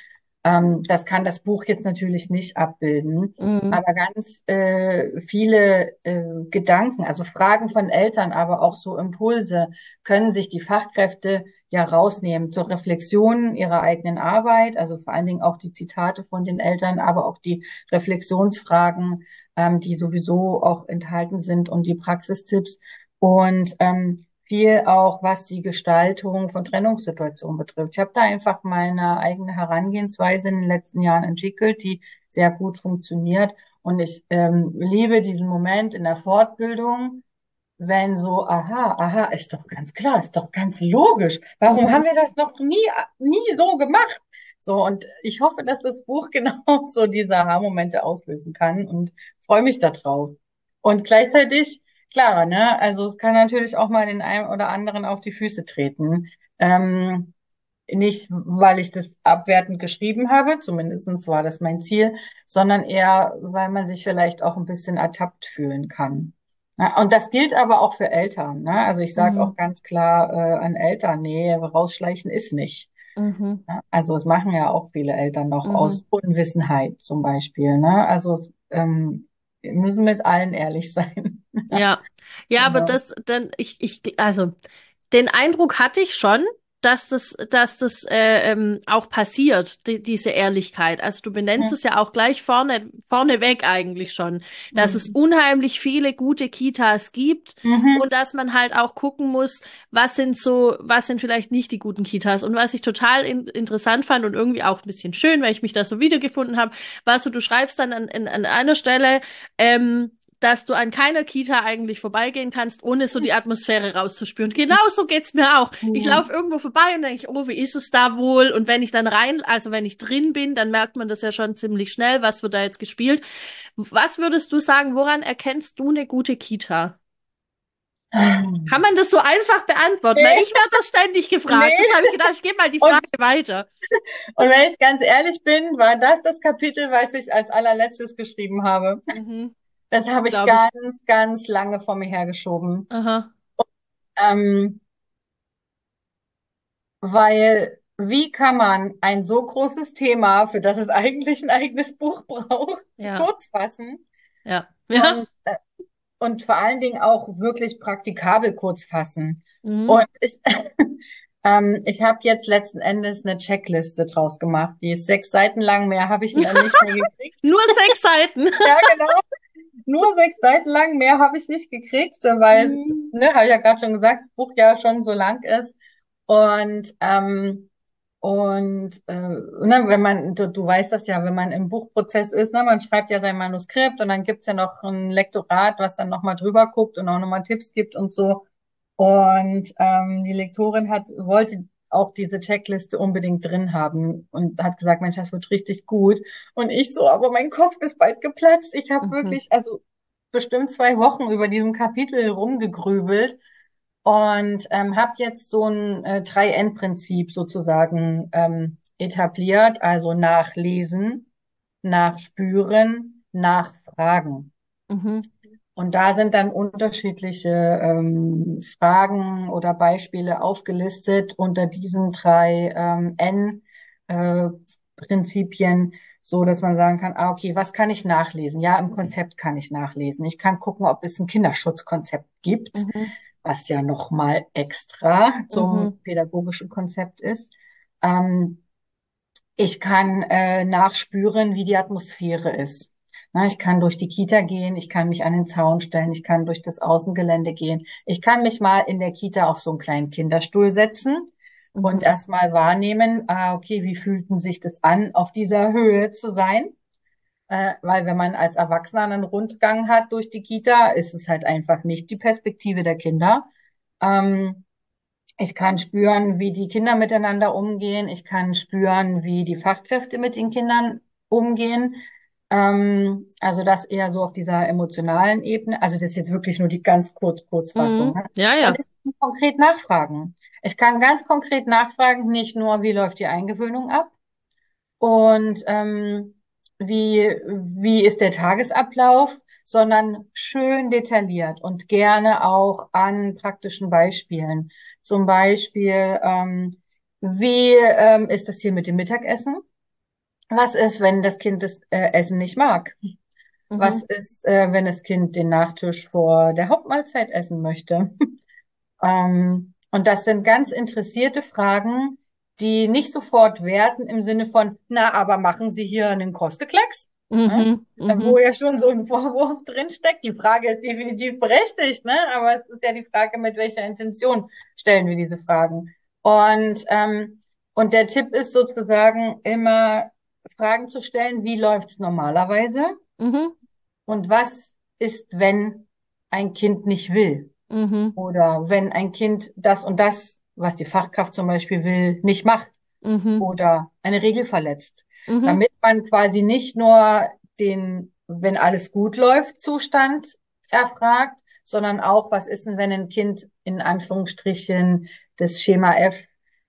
S2: Ähm, das kann das Buch jetzt natürlich nicht abbilden,
S1: Mhm.
S2: aber ganz äh, viele äh, Gedanken, also Fragen von Eltern, aber auch so Impulse können sich die Fachkräfte ja rausnehmen zur Reflexion ihrer eigenen Arbeit, also vor allen Dingen auch die Zitate von den Eltern, aber auch die Reflexionsfragen, ähm, die sowieso auch enthalten sind und die Praxistipps und ähm, viel auch, was die Gestaltung von Trennungssituationen betrifft. Ich habe da einfach meine eigene Herangehensweise in den letzten Jahren entwickelt, die sehr gut funktioniert. Und ich ähm, liebe diesen Moment in der Fortbildung, wenn so, aha, aha, ist doch ganz klar, ist doch ganz logisch. Warum
S1: Mhm.
S2: haben wir das noch nie, nie so gemacht? So, und ich hoffe, dass das Buch genau so diese Aha-Momente auslösen kann und freue mich darauf. Und gleichzeitig, klar, ne, also es kann natürlich auch mal den einen oder anderen auf die Füße treten. Ähm, nicht, weil ich das abwertend geschrieben habe, zumindestens war das mein Ziel, sondern eher, weil man sich vielleicht auch ein bisschen ertappt fühlen kann. Ja, und das gilt aber auch für Eltern, ne? Also ich sage auch
S1: Mhm.
S2: ganz klar äh, an Eltern, nee, rausschleichen ist nicht.
S1: Mhm.
S2: Ja, also es machen ja auch viele Eltern noch
S1: Mhm.
S2: aus Unwissenheit zum Beispiel, ne? Also es, ähm, wir müssen mit allen ehrlich sein.
S1: Ja, ja, aber
S2: Genau.
S1: das, dann, ich, ich, also, den Eindruck hatte ich schon, dass das, dass das äh, ähm, auch passiert, die, diese Ehrlichkeit. Also du benennst
S2: Mhm.
S1: es ja auch gleich vorne, vorneweg eigentlich schon, dass es
S2: Mhm.
S1: unheimlich viele gute Kitas gibt
S2: Mhm.
S1: und dass man halt auch gucken muss, was sind so, was sind vielleicht nicht die guten Kitas. Und was ich total in, interessant fand und irgendwie auch ein bisschen schön, weil ich mich da so wiedergefunden habe, war so, du schreibst dann an, an, an einer Stelle, ähm, dass du an keiner Kita eigentlich vorbeigehen kannst, ohne so die Atmosphäre rauszuspüren. Genau so geht's mir auch. Ich
S2: Mhm.
S1: laufe irgendwo vorbei und denke, oh, wie ist es da wohl? Und wenn ich dann rein, also wenn ich drin bin, dann merkt man das ja schon ziemlich schnell, was wird da jetzt gespielt. Was würdest du sagen, woran erkennst du eine gute Kita? Kann man das so einfach beantworten? Weil
S2: Nee,
S1: ich werde das ständig gefragt.
S2: nee.
S1: Jetzt habe ich gedacht, ich gebe mal die
S2: Und
S1: Frage weiter.
S2: Und wenn ich ganz ehrlich bin, war das das Kapitel, was ich als allerletztes geschrieben habe.
S1: Mhm,
S2: Das habe ich
S1: glaube ich.
S2: ganz, ganz lange vor mir hergeschoben.
S1: Aha.
S2: Ähm, weil wie kann man ein so großes Thema, für das es eigentlich ein eigenes Buch braucht,
S1: Ja,
S2: kurz fassen
S1: ja,
S2: und,
S1: ja.
S2: äh, und vor allen Dingen auch wirklich praktikabel kurz fassen.
S1: Mhm.
S2: Und ich, ähm, ich habe jetzt letzten Endes eine Checkliste draus gemacht. Die ist sechs Seiten lang, mehr habe ich dann nicht mehr gekriegt.
S1: Nur sechs Seiten.
S2: Ja, genau. Nur sechs Seiten lang, mehr habe ich nicht gekriegt, weil es,
S1: Mhm.
S2: ne, habe ich ja gerade schon gesagt, das Buch ja schon so lang ist. Und ähm, und äh, ne, wenn man, du, du weißt das ja, wenn man im Buchprozess ist, ne, man schreibt ja sein Manuskript und dann gibt's ja noch ein Lektorat, was dann nochmal drüber guckt und auch nochmal Tipps gibt und so. Und ähm, die Lektorin hat, wollte auch diese Checkliste unbedingt drin haben und hat gesagt, Mensch, das wird richtig gut. Und ich so, aber mein Kopf ist bald geplatzt. Ich habe
S1: Mhm.
S2: wirklich, also bestimmt zwei Wochen über diesem Kapitel rumgegrübelt und ähm, habe jetzt so ein äh, drei N-Prinzip sozusagen ähm, etabliert, also nachlesen, nachspüren, nachfragen.
S1: Mhm.
S2: Und da sind dann unterschiedliche ähm, Fragen oder Beispiele aufgelistet unter diesen drei ähm, N-Prinzipien, so dass man sagen kann, ah, okay, was kann ich nachlesen? Ja, im Konzept kann ich nachlesen. Ich kann gucken, ob es ein Kinderschutzkonzept gibt,
S1: Mhm.
S2: was ja nochmal extra zum
S1: Mhm.
S2: pädagogischen Konzept ist. Ähm, ich kann äh, nachspüren, wie die Atmosphäre ist. Na, ich kann durch die Kita gehen, ich kann mich an den Zaun stellen, ich kann durch das Außengelände gehen. Ich kann mich mal in der Kita auf so einen kleinen Kinderstuhl setzen und
S1: Mhm.
S2: erstmal wahrnehmen, ah, okay, wie fühlten sich das an, auf dieser Höhe zu sein? Äh, weil wenn man als Erwachsener einen Rundgang hat durch die Kita, ist es halt einfach nicht die Perspektive der Kinder. Ähm, ich kann spüren, wie die Kinder miteinander umgehen. Ich kann spüren, wie die Fachkräfte mit den Kindern umgehen. Ähm, also das eher so auf dieser emotionalen Ebene. Also das ist jetzt wirklich nur die ganz kurz Kurzfassung.
S1: Mhm.
S2: Ne?
S1: Ja,
S2: Und
S1: ja.
S2: ich kann konkret nachfragen. Ich kann ganz konkret nachfragen, nicht nur, wie läuft die Eingewöhnung ab und ähm, wie, wie ist der Tagesablauf, sondern schön detailliert und gerne auch an praktischen Beispielen. Zum Beispiel, ähm, wie ähm, ist das hier mit dem Mittagessen? Was ist, wenn das Kind das äh, Essen nicht mag? Was
S1: Mhm.
S2: ist, äh, wenn das Kind den Nachtisch vor der Hauptmahlzeit essen möchte? Ähm, und das sind ganz interessierte Fragen, die nicht sofort werten im Sinne von, na, aber machen Sie hier einen Kosteklecks? Ne?
S1: Mhm.
S2: Wo
S1: Mhm.
S2: ja schon so ein Vorwurf drinsteckt. Die Frage ist definitiv berechtigt, ne? Aber es ist ja die Frage, mit welcher Intention stellen wir diese Fragen. Und, ähm, und der Tipp ist sozusagen immer Fragen zu stellen, wie läuft's normalerweise
S1: Mhm.
S2: und was ist, wenn ein Kind nicht will?
S1: Mhm.
S2: Oder wenn ein Kind das und das, was die Fachkraft zum Beispiel will, nicht macht
S1: Mhm.
S2: oder eine Regel verletzt.
S1: Mhm.
S2: Damit man quasi nicht nur den, wenn alles gut läuft, Zustand erfragt, sondern auch, was ist denn, wenn ein Kind in Anführungsstrichen das Schema F,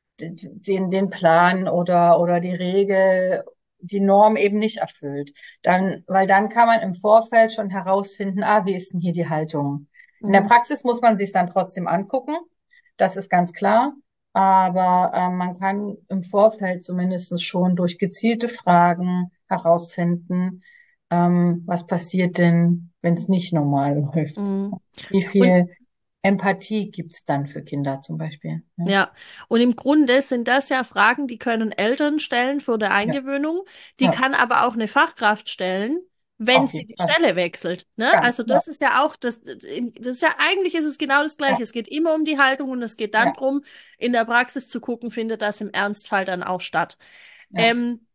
S2: den, den Plan oder, oder die Regel, die Norm eben nicht erfüllt. Dann, weil dann kann man im Vorfeld schon herausfinden, ah, wie ist denn hier die Haltung? In der
S1: Mhm.
S2: Praxis muss man sich dann trotzdem angucken. Das ist ganz klar. Aber äh, man kann im Vorfeld zumindest schon durch gezielte Fragen herausfinden, ähm, was passiert denn, wenn es nicht normal läuft.
S1: Mhm.
S2: Wie
S1: Und
S2: viel Empathie gibt's dann für Kinder zum Beispiel? Ne?
S1: ja, und im Grunde sind das ja Fragen, die können Eltern stellen für die
S2: Ja,
S1: Eingewöhnung, die
S2: ja,
S1: kann aber auch eine Fachkraft stellen, wenn
S2: auf
S1: sie
S2: jeden
S1: die
S2: Fall.
S1: Stelle wechselt. Ne?
S2: Ganz
S1: Also
S2: genau.
S1: das ist ja auch, das, das ist ja eigentlich ist es genau das
S2: Ja,
S1: Gleiche. Es geht immer um die Haltung und es geht dann
S2: ja,
S1: drum, in der Praxis zu gucken, findet das im Ernstfall dann auch statt.
S2: ja.
S1: Ähm,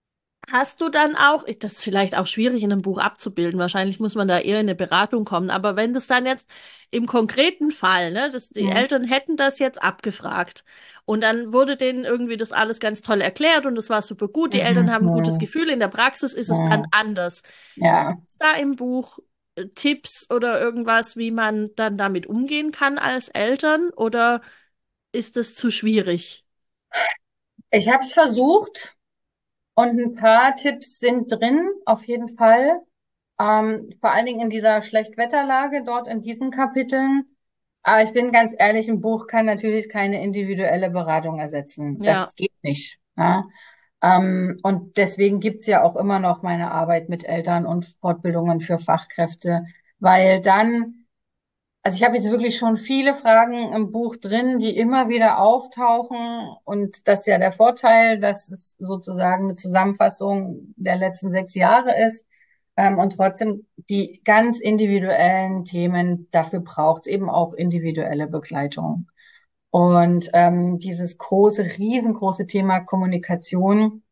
S1: Hast du dann auch, ist das vielleicht auch schwierig in einem Buch abzubilden, wahrscheinlich muss man da eher in eine Beratung kommen, aber wenn das dann jetzt im konkreten Fall, ne, dass die
S2: Mhm.
S1: Eltern hätten das jetzt abgefragt und dann wurde denen irgendwie das alles ganz toll erklärt und es war super gut, die Eltern
S2: Mhm.
S1: haben ein gutes
S2: Mhm.
S1: Gefühl, in der Praxis ist es dann
S2: Mhm.
S1: anders.
S2: Ja.
S1: Ist da im Buch äh, Tipps oder irgendwas, wie man dann damit umgehen kann als Eltern oder ist das zu schwierig?
S2: Ich habe es versucht und ein paar Tipps sind drin, auf jeden Fall. Ähm, vor allen Dingen in dieser Schlechtwetterlage dort in diesen Kapiteln. Aber ich bin ganz ehrlich, ein Buch kann natürlich keine individuelle Beratung ersetzen.
S1: Ja.
S2: Das geht nicht. Ja? Ähm, und deswegen gibt's ja auch immer noch meine Arbeit mit Eltern und Fortbildungen für Fachkräfte, weil dann, also ich habe jetzt wirklich schon viele Fragen im Buch drin, die immer wieder auftauchen. Und das ist ja der Vorteil, dass es sozusagen eine Zusammenfassung der letzten sechs Jahre ist. Ähm, und trotzdem die ganz individuellen Themen, dafür braucht es eben auch individuelle Begleitung. Und ähm, dieses große, riesengroße Thema Kommunikation,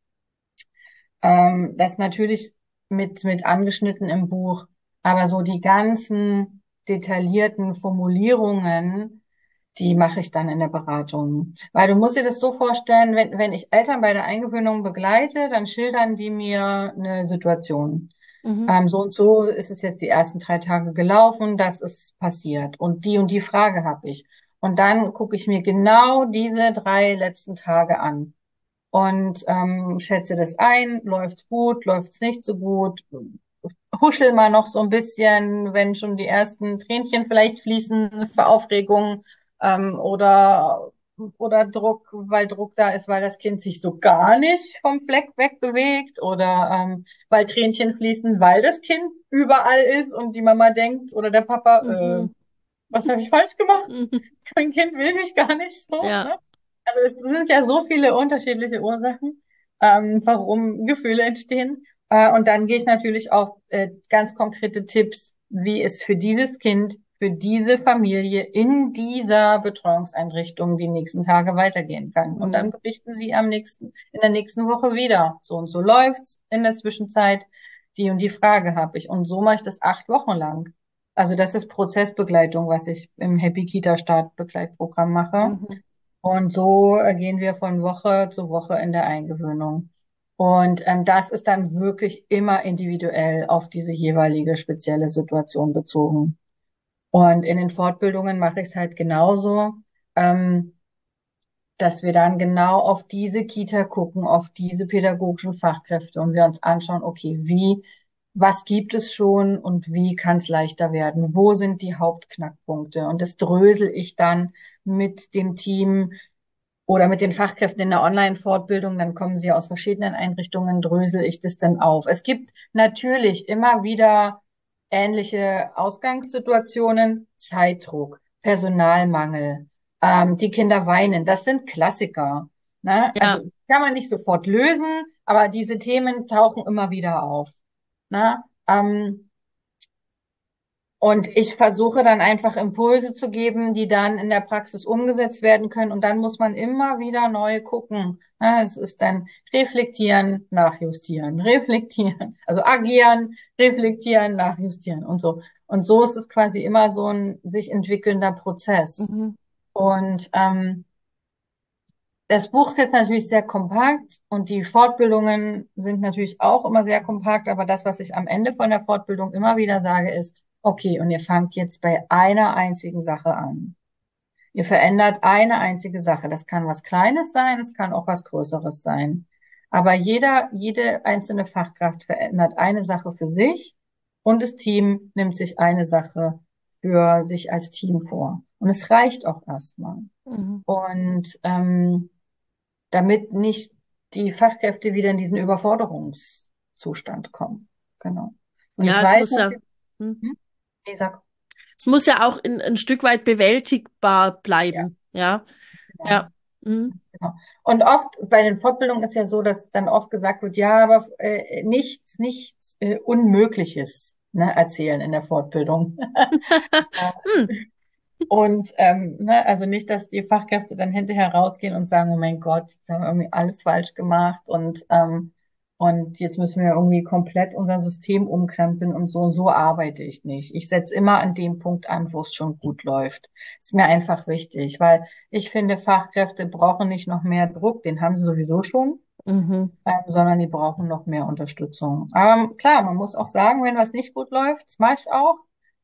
S2: ähm, das natürlich mit, mit angeschnitten im Buch, aber so die ganzen detaillierten Formulierungen, die mache ich dann in der Beratung. Weil du musst dir das so vorstellen, wenn, wenn ich Eltern bei der Eingewöhnung begleite, dann schildern die mir eine Situation.
S1: Mhm.
S2: Ähm, so und so ist es jetzt die ersten drei Tage gelaufen, das ist passiert. Und die und die Frage habe ich. Und dann gucke ich mir genau diese drei letzten Tage an und ähm, schätze das ein, läuft's gut, läuft's nicht so gut, huschel mal noch so ein bisschen, wenn schon die ersten Tränchen vielleicht fließen für Aufregung ähm, oder oder Druck, weil Druck da ist, weil das Kind sich so gar nicht vom Fleck wegbewegt oder ähm, weil Tränchen fließen, weil das Kind überall ist und die Mama denkt oder der Papa, äh,
S1: Mhm.
S2: was habe ich falsch gemacht?
S1: Mhm.
S2: Mein Kind will mich gar nicht so,
S1: Ja.
S2: ne? Also es sind ja so viele unterschiedliche Ursachen, ähm, warum Gefühle entstehen. Äh, und dann gehe ich natürlich auch äh, ganz konkrete Tipps, wie es für dieses Kind, für diese Familie in dieser Betreuungseinrichtung die nächsten Tage weitergehen kann. Und dann
S1: Mhm.
S2: berichten sie am nächsten, in der nächsten Woche wieder. So und so läuft's in der Zwischenzeit. Die und die Frage habe ich. Und so mache ich das acht Wochen lang. Also das ist Prozessbegleitung, was ich im Happy Kita Start Begleitprogramm mache.
S1: Mhm.
S2: Und so äh, gehen wir von Woche zu Woche in der Eingewöhnung. Und ähm, das ist dann wirklich immer individuell auf diese jeweilige spezielle Situation bezogen. Und in den Fortbildungen mache ich es halt genauso, ähm, dass wir dann genau auf diese Kita gucken, auf diese pädagogischen Fachkräfte und wir uns anschauen, okay, wie, was gibt es schon und wie kann es leichter werden? Wo sind die Hauptknackpunkte? Und das drösel ich dann mit dem Team oder mit den Fachkräften in der Online-Fortbildung, dann kommen sie aus verschiedenen Einrichtungen, drösel ich das dann auf. Es gibt natürlich immer wieder ähnliche Ausgangssituationen, Zeitdruck, Personalmangel, ähm, die Kinder weinen, das sind Klassiker. Ne?
S1: Ja.
S2: Also kann man nicht sofort lösen, aber diese Themen tauchen immer wieder auf. Ne? Ähm, und ich versuche dann einfach Impulse zu geben, die dann in der Praxis umgesetzt werden können. Und dann muss man immer wieder neu gucken. Ja, es ist dann reflektieren, nachjustieren, reflektieren, also agieren, reflektieren, nachjustieren und so. Und so ist es quasi immer so ein sich entwickelnder Prozess.
S1: Mhm.
S2: Und ähm, das Buch ist jetzt natürlich sehr kompakt und die Fortbildungen sind natürlich auch immer sehr kompakt, aber das, was ich am Ende von der Fortbildung immer wieder sage, ist, okay, und ihr fangt jetzt bei einer einzigen Sache an. Ihr verändert eine einzige Sache. Das kann was Kleines sein, es kann auch was Größeres sein. Aber jeder, jede einzelne Fachkraft verändert eine Sache für sich und das Team nimmt sich eine Sache für sich als Team vor. Und es reicht auch erstmal.
S1: Mhm.
S2: Und ähm, damit nicht die Fachkräfte wieder in diesen Überforderungszustand kommen. Genau. Und ich
S1: Ja, es
S2: weiß
S1: muss ja,
S2: natürlich,
S1: hm.
S2: hm? Nee, sag,
S1: Es muss ja auch in, ein Stück weit bewältigbar
S2: ja,
S1: bleiben. Ja,
S2: genau.
S1: ja. Mhm.
S2: Genau. Und oft bei den Fortbildungen ist ja so, dass dann oft gesagt wird, ja, aber äh, nichts, nichts äh, Unmögliches, ne, erzählen in der Fortbildung.
S1: Hm.
S2: Und ähm, ne, also nicht, dass die Fachkräfte dann hinterher rausgehen und sagen, oh mein Gott, jetzt haben wir irgendwie alles falsch gemacht und ähm, und jetzt müssen wir irgendwie komplett unser System umkrempeln und so. So arbeite ich nicht. Ich setze immer an dem Punkt an, wo es schon gut läuft. Ist mir einfach wichtig, weil ich finde, Fachkräfte brauchen nicht noch mehr Druck, den haben sie sowieso schon,
S1: Mhm.
S2: ähm, sondern die brauchen noch mehr Unterstützung. Aber klar, man muss auch sagen, wenn was nicht gut läuft, das mache ich auch.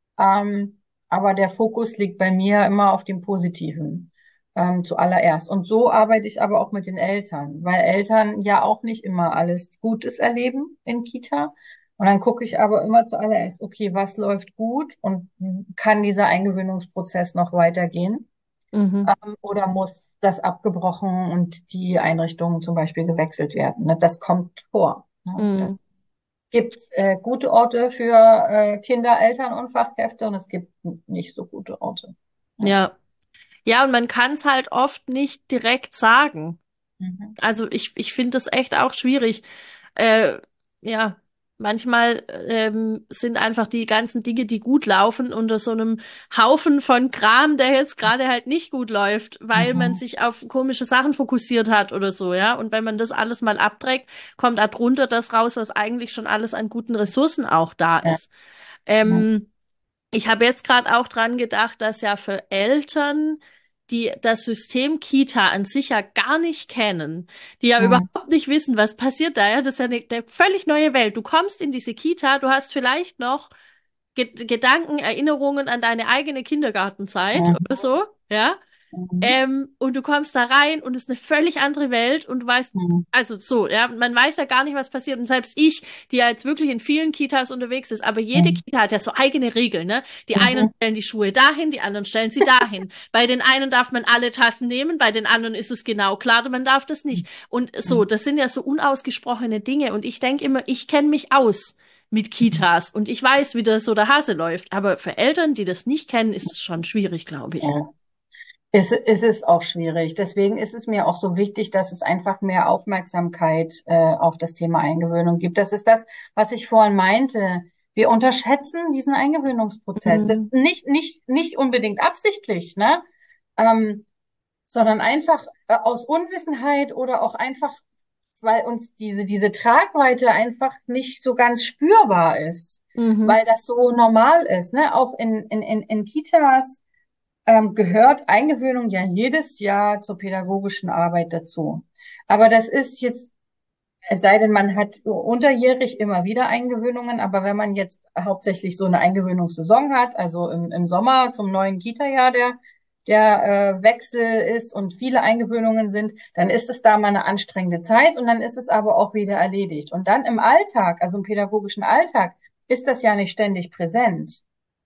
S2: Ähm, aber der Fokus liegt bei mir immer auf dem Positiven, ähm, zuallererst. Und so arbeite ich aber auch mit den Eltern, weil Eltern ja auch nicht immer alles Gutes erleben in Kita. Und dann gucke ich aber immer zuallererst, okay, was läuft gut und kann dieser Eingewöhnungsprozess noch weitergehen?
S1: Mhm.
S2: Ähm, oder muss das abgebrochen und die Einrichtungen zum Beispiel gewechselt werden? Ne? Das kommt vor. Ne?
S1: Mhm.
S2: Das gibt äh, gute Orte für äh, Kinder, Eltern und Fachkräfte und es gibt nicht so gute Orte. Ja.
S1: Ja. Ja, und man kann es halt oft nicht direkt sagen.
S2: Mhm.
S1: Also ich, ich finde das echt auch schwierig. Äh, ja, manchmal ähm, sind einfach die ganzen Dinge, die gut laufen, unter so einem Haufen von Kram, der jetzt gerade halt nicht gut läuft, weil man
S2: Mhm.
S1: sich auf komische Sachen fokussiert hat oder so, ja. Und wenn man das alles mal abträgt, kommt darunter das raus, was eigentlich schon alles an guten Ressourcen auch da
S2: Ja.
S1: ist.
S2: Ja.
S1: Ähm, Ich habe jetzt gerade auch dran gedacht, dass ja für Eltern, die das System Kita an sich ja gar nicht kennen, die ja
S2: Mhm.
S1: überhaupt nicht wissen, was passiert da, ja, das ist ja eine, eine völlig neue Welt. Du kommst in diese Kita, du hast vielleicht noch Ge Gedanken, Erinnerungen an deine eigene Kindergartenzeit oder
S2: Mhm.
S1: so, ja.
S2: Mhm.
S1: Ähm, und du kommst da rein und es ist eine völlig andere Welt und du weißt,
S2: Mhm.
S1: also so, ja, man weiß ja gar nicht, was passiert. Und selbst ich, die ja jetzt wirklich in vielen Kitas unterwegs ist, aber jede
S2: Mhm.
S1: Kita hat ja so eigene Regeln, ne? Die einen
S2: Mhm.
S1: stellen die Schuhe dahin, die anderen stellen sie dahin. Bei den einen darf man alle Tassen nehmen, bei den anderen ist es genau klar, man darf das nicht. Und so,
S2: Mhm.
S1: das sind ja so unausgesprochene Dinge. Und ich denke immer, ich kenne mich aus mit Kitas und ich weiß, wie das so der Hase läuft. Aber für Eltern, die das nicht kennen, ist es schon schwierig, glaube ich.
S2: Ja. Es, es ist auch schwierig. Deswegen ist es mir auch so wichtig, dass es einfach mehr Aufmerksamkeit äh, auf das Thema Eingewöhnung gibt. Das ist das, was ich vorhin meinte. Wir unterschätzen diesen Eingewöhnungsprozess. Das
S1: Mhm.
S2: nicht nicht nicht unbedingt absichtlich, ne? Ähm, sondern einfach äh, aus Unwissenheit oder auch einfach, weil uns diese diese Tragweite einfach nicht so ganz spürbar ist,
S1: Mhm.
S2: weil das so normal ist, ne? Auch in in in, in Kitas ähm, gehört Eingewöhnung ja jedes Jahr zur pädagogischen Arbeit dazu. Aber das ist jetzt, es sei denn, man hat unterjährig immer wieder Eingewöhnungen, aber wenn man jetzt hauptsächlich so eine Eingewöhnungssaison hat, also im, im Sommer zum neuen Kita-Jahr der, der äh, Wechsel ist und viele Eingewöhnungen sind, dann ist es da mal eine anstrengende Zeit und dann ist es aber auch wieder erledigt. Und dann im Alltag, also im pädagogischen Alltag, ist das ja nicht ständig präsent.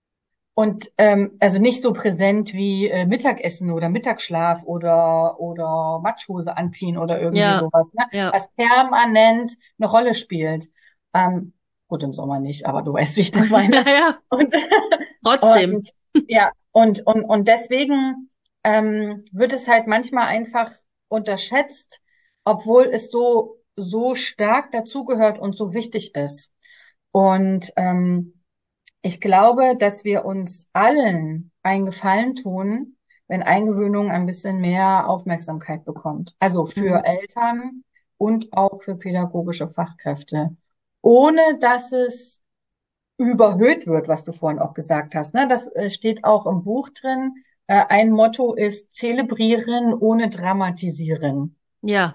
S2: Und ähm, also nicht so präsent wie äh, Mittagessen oder Mittagsschlaf oder oder Matschhose anziehen oder irgendwie
S1: Ja,
S2: sowas, ne?
S1: ja.
S2: Was permanent eine Rolle spielt. Ähm, gut, im Sommer nicht, aber du weißt, wie ich das meine.
S1: Ja, ja.
S2: Und,
S1: Trotzdem.
S2: und ja, und, und, und deswegen ähm, wird es halt manchmal einfach unterschätzt, obwohl es so, so stark dazugehört und so wichtig ist. Und ähm, ich glaube, dass wir uns allen einen Gefallen tun, wenn Eingewöhnung ein bisschen mehr Aufmerksamkeit bekommt. Also
S1: Mhm.
S2: für Eltern und auch für pädagogische Fachkräfte. Ohne dass es überhöht wird, was du vorhin auch gesagt hast. Ne? Das äh, steht auch im Buch drin. Äh, ein Motto ist zelebrieren ohne dramatisieren.
S1: Ja.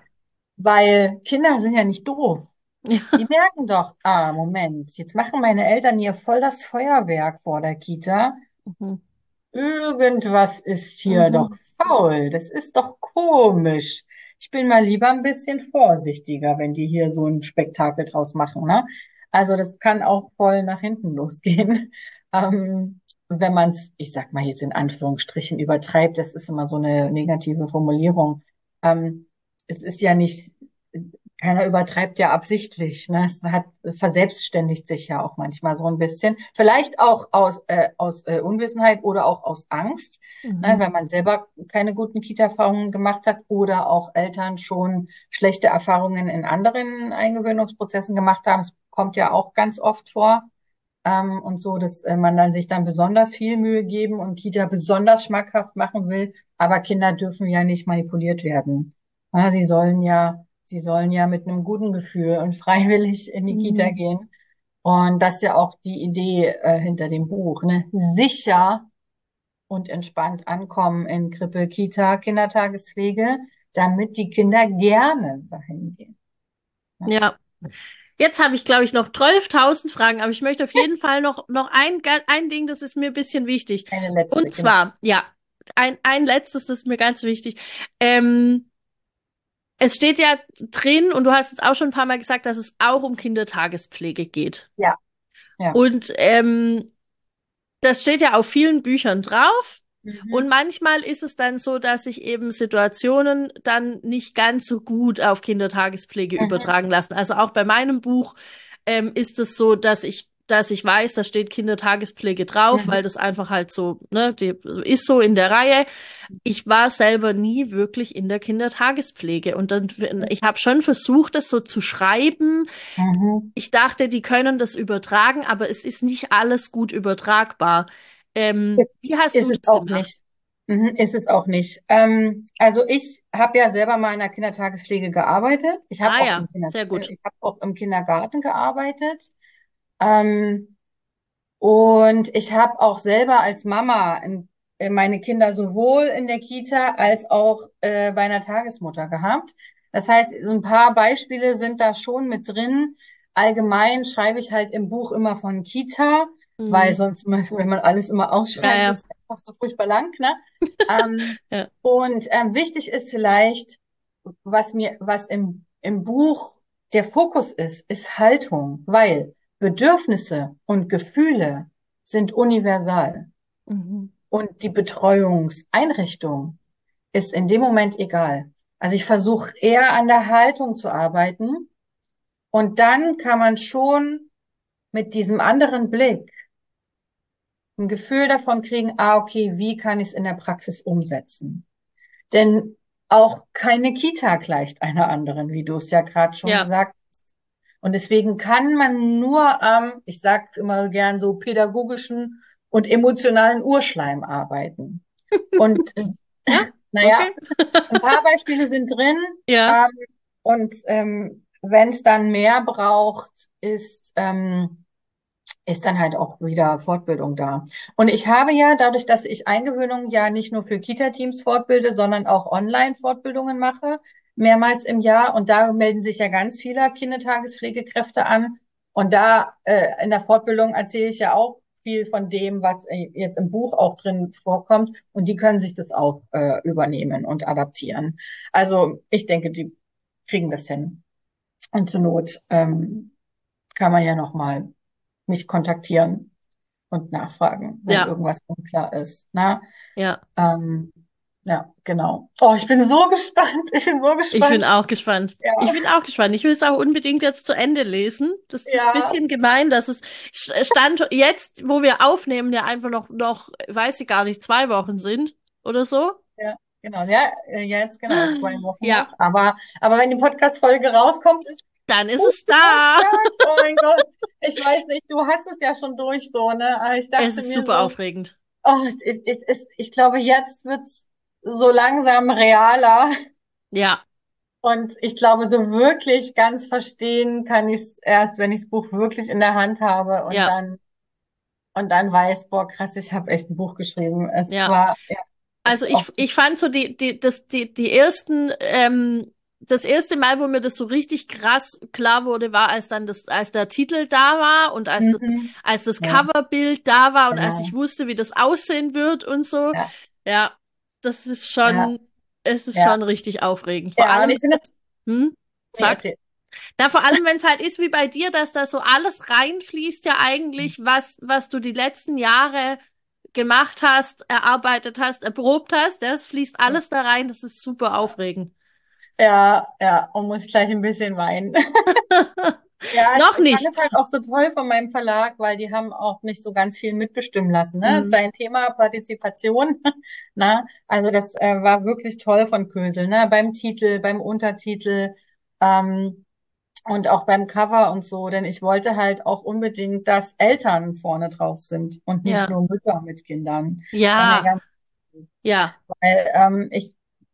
S2: Weil Kinder sind ja nicht doof.
S1: Ja.
S2: Die merken doch, ah, Moment, jetzt machen meine Eltern hier voll das Feuerwerk vor der Kita.
S1: Mhm.
S2: Irgendwas ist hier doch
S1: Mhm.
S2: faul. Das ist doch komisch. Ich bin mal lieber ein bisschen vorsichtiger, wenn die hier so ein Spektakel draus machen, ne? Also das kann auch voll nach hinten losgehen. Ähm, wenn man es, ich sag mal jetzt in Anführungsstrichen, übertreibt, das ist immer so eine negative Formulierung. Ähm, es ist ja nicht, keiner übertreibt ja absichtlich, ne? Es hat verselbstständigt sich ja auch manchmal so ein bisschen. Vielleicht auch aus, äh, aus äh, Unwissenheit oder auch aus Angst, ne?
S1: Mhm.
S2: Wenn man selber keine guten Kita-Erfahrungen gemacht hat oder auch Eltern schon schlechte Erfahrungen in anderen Eingewöhnungsprozessen gemacht haben. Es kommt ja auch ganz oft vor. Ähm, und so, dass äh, man dann sich dann besonders viel Mühe geben und Kita besonders schmackhaft machen will. Aber Kinder dürfen ja nicht manipuliert werden. Ja, sie sollen ja, sie sollen ja mit einem guten Gefühl und freiwillig in die Kita
S1: Mhm.
S2: gehen. Und das ist ja auch die Idee äh, hinter dem Buch, ne? Sicher und entspannt ankommen in Krippe, Kita, Kindertagespflege, damit die Kinder gerne dahin gehen. Ja,
S1: Ja. Jetzt habe ich, glaube ich, noch zwölftausend Fragen, aber ich möchte auf jeden Fall noch, noch ein, ga- ein Ding, das ist mir ein bisschen wichtig.
S2: eine letzte,
S1: Und
S2: genau.
S1: zwar, ja, ein, ein letztes, das ist mir ganz wichtig. Ähm, Es steht ja drin, und du hast jetzt auch schon ein paar Mal gesagt, dass es auch um Kindertagespflege geht.
S2: Ja, ja.
S1: Und ähm, das steht ja auf vielen Büchern drauf. Und
S2: Mhm.
S1: manchmal ist es dann so, dass sich eben Situationen dann nicht ganz so gut auf Kindertagespflege
S2: Mhm.
S1: übertragen lassen. Also auch bei meinem Buch ähm, ist es so, dass ich, dass ich weiß, da steht Kindertagespflege drauf,
S2: Mhm.
S1: weil das einfach halt so, ne, die ist so in der Reihe. Ich war selber nie wirklich in der Kindertagespflege, und dann, ich habe schon versucht, das so zu schreiben.
S2: Mhm.
S1: Ich dachte, die können das übertragen, aber es ist nicht alles gut übertragbar. Ähm,
S2: Ist,
S1: wie hast
S2: ist
S1: du
S2: es
S1: das
S2: auch
S1: gemacht?
S2: nicht. Mhm, ist es auch nicht. Ähm, also ich habe ja selber mal in der Kindertagespflege gearbeitet. Ich habe
S1: Ah
S2: auch
S1: ja,
S2: im Kinder,
S1: sehr
S2: äh,
S1: gut.
S2: ich habe auch im Kindergarten gearbeitet. Ähm, und ich habe auch selber als Mama in, in meine Kinder sowohl in der Kita als auch äh, bei einer Tagesmutter gehabt. Das heißt, so ein paar Beispiele sind da schon mit drin. Allgemein schreibe ich halt im Buch immer von Kita, weil
S1: Mhm.
S2: sonst, müssen- wenn man alles immer
S1: Ja,
S2: ausschreibt,
S1: ja,
S2: ist es einfach so furchtbar lang, ne? Ähm,
S1: ja.
S2: und ähm, wichtig ist vielleicht, was mir, was im, im Buch der Fokus ist, ist Haltung, weil Bedürfnisse und Gefühle sind universal
S1: Mhm.
S2: und die Betreuungseinrichtung ist in dem Moment egal. Also ich versuche eher an der Haltung zu arbeiten und dann kann man schon mit diesem anderen Blick ein Gefühl davon kriegen, ah, okay, wie kann ich es in der Praxis umsetzen? Denn auch keine Kita gleicht einer anderen, wie du es ja gerade schon
S1: Ja,
S2: gesagt hast. Und deswegen kann man nur am, ich sage immer gern so pädagogischen und emotionalen Urschleim arbeiten. Und äh,
S1: ja,
S2: naja,
S1: okay.
S2: ein paar Beispiele sind drin.
S1: Ja.
S2: Ähm, und ähm, wenn es dann mehr braucht, ist ähm, ist dann halt auch wieder Fortbildung da. Und ich habe ja, dadurch, dass ich Eingewöhnung ja nicht nur für Kita-Teams fortbilde, sondern auch Online-Fortbildungen mache, mehrmals im Jahr. Und da melden sich ja ganz viele Kindertagespflegekräfte an. Und da äh, in der Fortbildung erzähle ich ja auch viel von dem, was äh, jetzt im Buch auch drin vorkommt. Und die können sich das auch äh, übernehmen und adaptieren. Also ich denke, die kriegen das hin. Und zur Not ähm, kann man ja noch mal mich kontaktieren und nachfragen, wenn
S1: Ja,
S2: irgendwas unklar ist. Ne?
S1: ja.
S2: Ähm, ja, genau. Oh, ich bin so gespannt. Ich bin so
S1: Ich bin
S2: gespannt.
S1: auch gespannt.
S2: Ja,
S1: Ich bin auch gespannt. Ich will es auch unbedingt jetzt zu Ende lesen. Das ist ein
S2: ja,
S1: bisschen gemein, dass es Stand jetzt, wo wir aufnehmen, ja einfach noch, noch, weiß ich gar nicht, zwei Wochen sind oder so.
S2: ja, genau. Ja, äh, jetzt genau, zwei Wochen
S1: Ja,
S2: noch. Aber, aber wenn die Podcast-Folge rauskommt, ist
S1: dann ist
S2: gut
S1: es da.
S2: Geburtstag. Oh mein Gott. Ich weiß nicht, du hast es ja schon durch so, ne? Aber ich
S1: Es
S2: dachte
S1: ist
S2: mir
S1: super
S2: so,
S1: aufregend.
S2: oh, ich, ich, ich, ich glaube, jetzt wird's so langsam realer.
S1: Ja,
S2: Und ich glaube, so wirklich ganz verstehen kann ich es erst, wenn ich das Buch wirklich in der Hand habe und
S1: ja,
S2: dann und dann weiß, boah, krass, ich habe echt ein Buch geschrieben. Es
S1: ja.
S2: war, ja, es
S1: Also
S2: ist
S1: ich,
S2: oft,
S1: ich fand so die, die, das, die, die ersten, ähm, das erste Mal, wo mir das so richtig krass klar wurde, war, als dann das, als der Titel da war und als das,
S2: mhm,
S1: als das
S2: ja,
S1: Coverbild da war und als ich
S2: genau,
S1: wusste, wie das aussehen wird und so.
S2: ja,
S1: Ja, das ist
S2: ja,
S1: schon, es ist
S2: ja,
S1: schon richtig aufregend. Vor
S2: ja. Und
S1: allem,
S2: ich finde das,
S1: hm,
S2: nee,
S1: sag.
S2: erzähl.
S1: Na, vor allem, wenn es halt ist wie bei dir, dass da so alles reinfließt, ja eigentlich, was, was du die letzten Jahre gemacht hast, erarbeitet hast, erprobt hast, das fließt alles da rein, das ist super aufregend.
S2: Ja, ja, und muss gleich ein bisschen weinen. Ja, ich,
S1: Noch
S2: ich fand
S1: nicht.
S2: es halt auch so toll von meinem Verlag, weil die haben auch mich so ganz viel mitbestimmen lassen, ne?
S1: Mhm.
S2: Dein Thema Partizipation, ne? Also das äh, war wirklich toll von Kösel, ne? Beim Titel, beim Untertitel, ähm, und auch beim Cover und so, denn ich wollte halt auch unbedingt, dass Eltern vorne drauf sind und nicht
S1: Ja,
S2: nur Mütter mit Kindern. Das war mir
S1: ja,
S2: ganz,
S1: ja.
S2: weil ähm, ich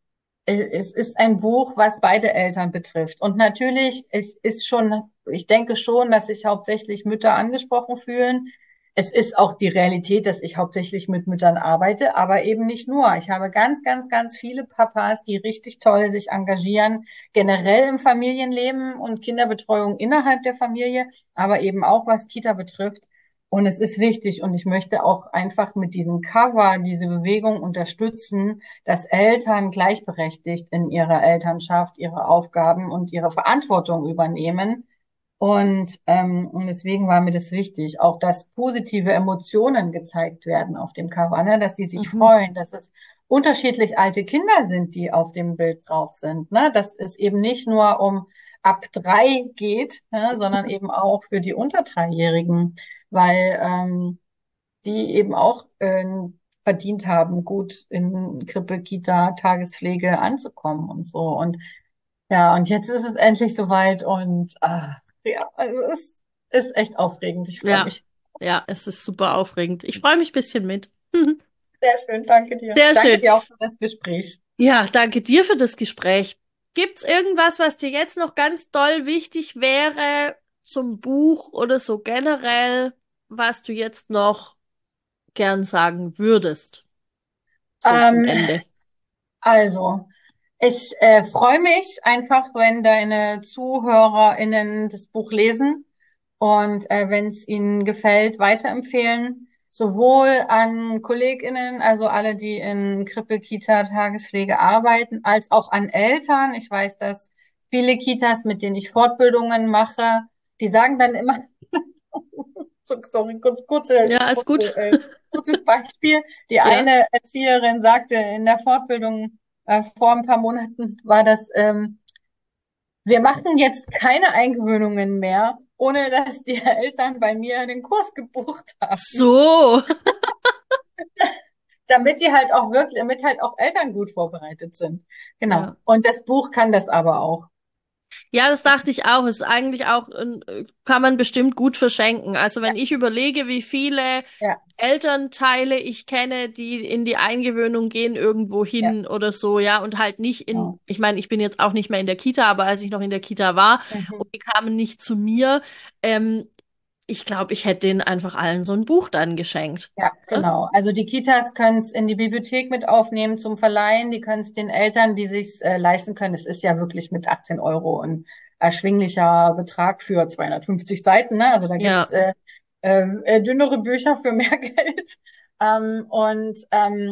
S2: es ist ein Buch, was beide Eltern betrifft. Und natürlich, es ist schon, ich denke schon, dass sich hauptsächlich Mütter angesprochen fühlen. Es ist auch die Realität, dass ich hauptsächlich mit Müttern arbeite, aber eben nicht nur. Ich habe ganz, ganz, ganz viele Papas, die richtig toll sich engagieren, generell im Familienleben und Kinderbetreuung innerhalb der Familie, aber eben auch was Kita betrifft. Und es ist wichtig und ich möchte auch einfach mit diesem Cover diese Bewegung unterstützen, dass Eltern gleichberechtigt in ihrer Elternschaft ihre Aufgaben und ihre Verantwortung übernehmen. Und, ähm, und deswegen war mir das wichtig, auch dass positive Emotionen gezeigt werden auf dem Cover, ne? Dass die sich
S1: Mhm.
S2: freuen, dass es unterschiedlich alte Kinder sind, die auf dem Bild drauf sind, ne? Dass es eben nicht nur um ab drei geht, ne? Sondern eben auch für die unter Dreijährigen, weil ähm, die eben auch äh, verdient haben, gut in Krippe, Kita, Tagespflege anzukommen und so. Und ja, und jetzt ist es endlich soweit und ah, ja, also es ist echt aufregend. Ich freue
S1: Ja,
S2: mich.
S1: ja, es ist super aufregend. Ich freue mich ein bisschen mit.
S2: Sehr schön, danke dir.
S1: Sehr
S2: Danke
S1: schön.
S2: dir auch für das Gespräch.
S1: Ja, danke dir für das Gespräch. Gibt's irgendwas, was dir jetzt noch ganz doll wichtig wäre zum Buch oder so generell, was du jetzt noch gern sagen würdest? So zum
S2: Ähm,
S1: Ende.
S2: also, ich äh, freue mich einfach, wenn deine ZuhörerInnen das Buch lesen und äh, wenn es ihnen gefällt, weiterempfehlen. Sowohl an KollegInnen, also alle, die in Krippe, Kita, Tagespflege arbeiten, als auch an Eltern. Ich weiß, dass viele Kitas, mit denen ich Fortbildungen mache, die sagen dann immer, so, sorry, kurz, kurze,
S1: Ja, ist gut.
S2: kurze, äh, kurzes Beispiel. Die
S1: Ja.
S2: eine Erzieherin sagte in der Fortbildung äh, vor ein paar Monaten war das, ähm, wir machen jetzt keine Eingewöhnungen mehr, ohne dass die Eltern bei mir den Kurs gebucht haben,
S1: So.
S2: damit die halt auch wirklich, damit halt auch Eltern gut vorbereitet sind. Genau.
S1: Ja.
S2: Und das Buch kann das aber auch.
S1: Ja, das dachte ich auch. Ist eigentlich auch, äh, kann man bestimmt gut verschenken. Also
S2: Ja,
S1: wenn ich überlege, wie viele
S2: ja,
S1: Elternteile ich kenne, die in die Eingewöhnung gehen irgendwo
S2: ja,
S1: hin oder so, ja, und halt nicht in,
S2: genau.
S1: ich meine, ich bin jetzt auch nicht mehr in der Kita, aber als ich noch in der Kita war
S2: Mhm.
S1: und die kamen nicht zu mir, ähm, ich glaube, ich hätte denen einfach allen so ein Buch dann geschenkt.
S2: Ja,
S1: Ne?
S2: genau. Also die Kitas können es in die Bibliothek mit aufnehmen zum Verleihen. Die können es den Eltern, die sich äh, leisten können. Es ist ja wirklich mit achtzehn Euro ein erschwinglicher Betrag für zweihundertfünfzig Seiten. Ne? Also da gibt's
S1: Ja,
S2: äh, äh, äh, dünnere Bücher für mehr Geld. Ähm, und ähm,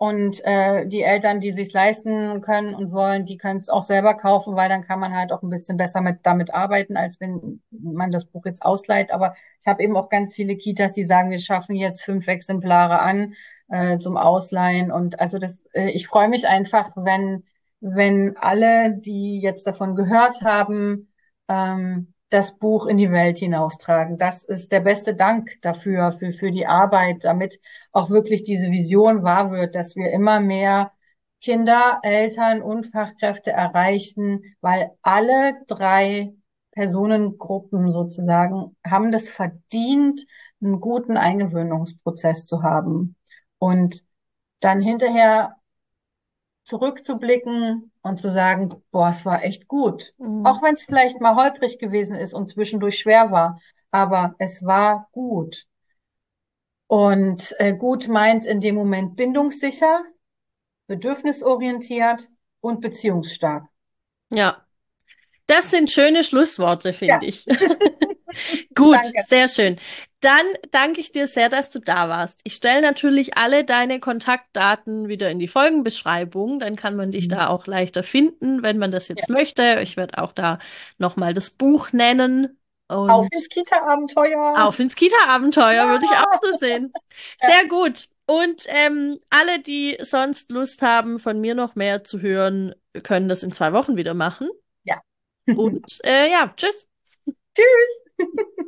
S2: Und äh, die Eltern, die sich's leisten können und wollen, die können es auch selber kaufen, weil dann kann man halt auch ein bisschen besser mit damit arbeiten, als wenn man das Buch jetzt ausleiht. Aber ich habe eben auch ganz viele Kitas, die sagen, wir schaffen jetzt fünf Exemplare an äh, zum Ausleihen. Und also das, äh, ich freue mich einfach, wenn wenn alle, die jetzt davon gehört haben, ähm, das Buch in die Welt hinaustragen. Das ist der beste Dank dafür, für, für die Arbeit, damit auch wirklich diese Vision wahr wird, dass wir immer mehr Kinder, Eltern und Fachkräfte erreichen, weil alle drei Personengruppen sozusagen haben das verdient, einen guten Eingewöhnungsprozess zu haben. Und dann hinterher zurückzublicken und zu sagen, boah, es war echt gut.
S1: Mhm.
S2: Auch wenn es vielleicht mal holprig gewesen ist und zwischendurch schwer war, aber es war gut. Und äh, gut meint in dem Moment bindungssicher, bedürfnisorientiert und beziehungsstark.
S1: Ja, das sind schöne Schlussworte,
S2: Ja,
S1: finde ich. Gut,
S2: danke.
S1: sehr schön. Dann danke ich dir sehr, dass du da warst. Ich stelle natürlich alle deine Kontaktdaten wieder in die Folgenbeschreibung. Dann kann man dich da auch leichter finden, wenn man das
S2: Ja.
S1: jetzt möchte. Ich werde auch da nochmal das Buch nennen.
S2: Auf
S1: Und
S2: ins Kita-Abenteuer.
S1: auf ins Kita-Abenteuer, würde ich auch so sehen.
S2: Ja,
S1: Sehr gut. Und ähm, alle, die sonst Lust haben, von mir noch mehr zu hören, können das in zwei Wochen wieder machen.
S2: ja.
S1: Und äh, ja, tschüss.
S2: Tschüss.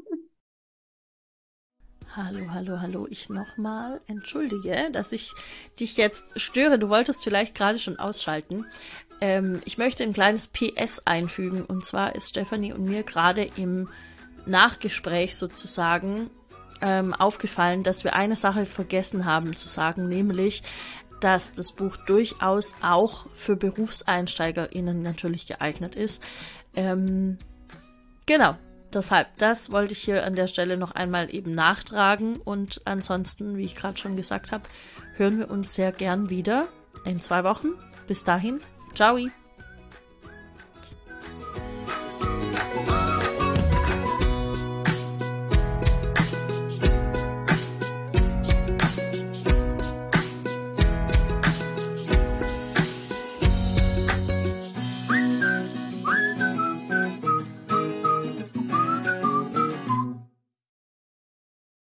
S1: Hallo, hallo, hallo. Ich nochmal entschuldige, dass ich dich jetzt störe. Du wolltest vielleicht gerade schon ausschalten. Ähm, ich möchte ein kleines P S einfügen. Und zwar ist Stefanie und mir gerade im Nachgespräch sozusagen ähm, aufgefallen, dass wir eine Sache vergessen haben zu sagen, nämlich, dass das Buch durchaus auch für BerufseinsteigerInnen natürlich geeignet ist. Ähm, genau. Deshalb, das wollte ich hier an der Stelle noch einmal eben nachtragen. Und ansonsten, wie ich gerade schon gesagt habe, hören wir uns sehr gern wieder in zwei Wochen. Bis dahin, ciao.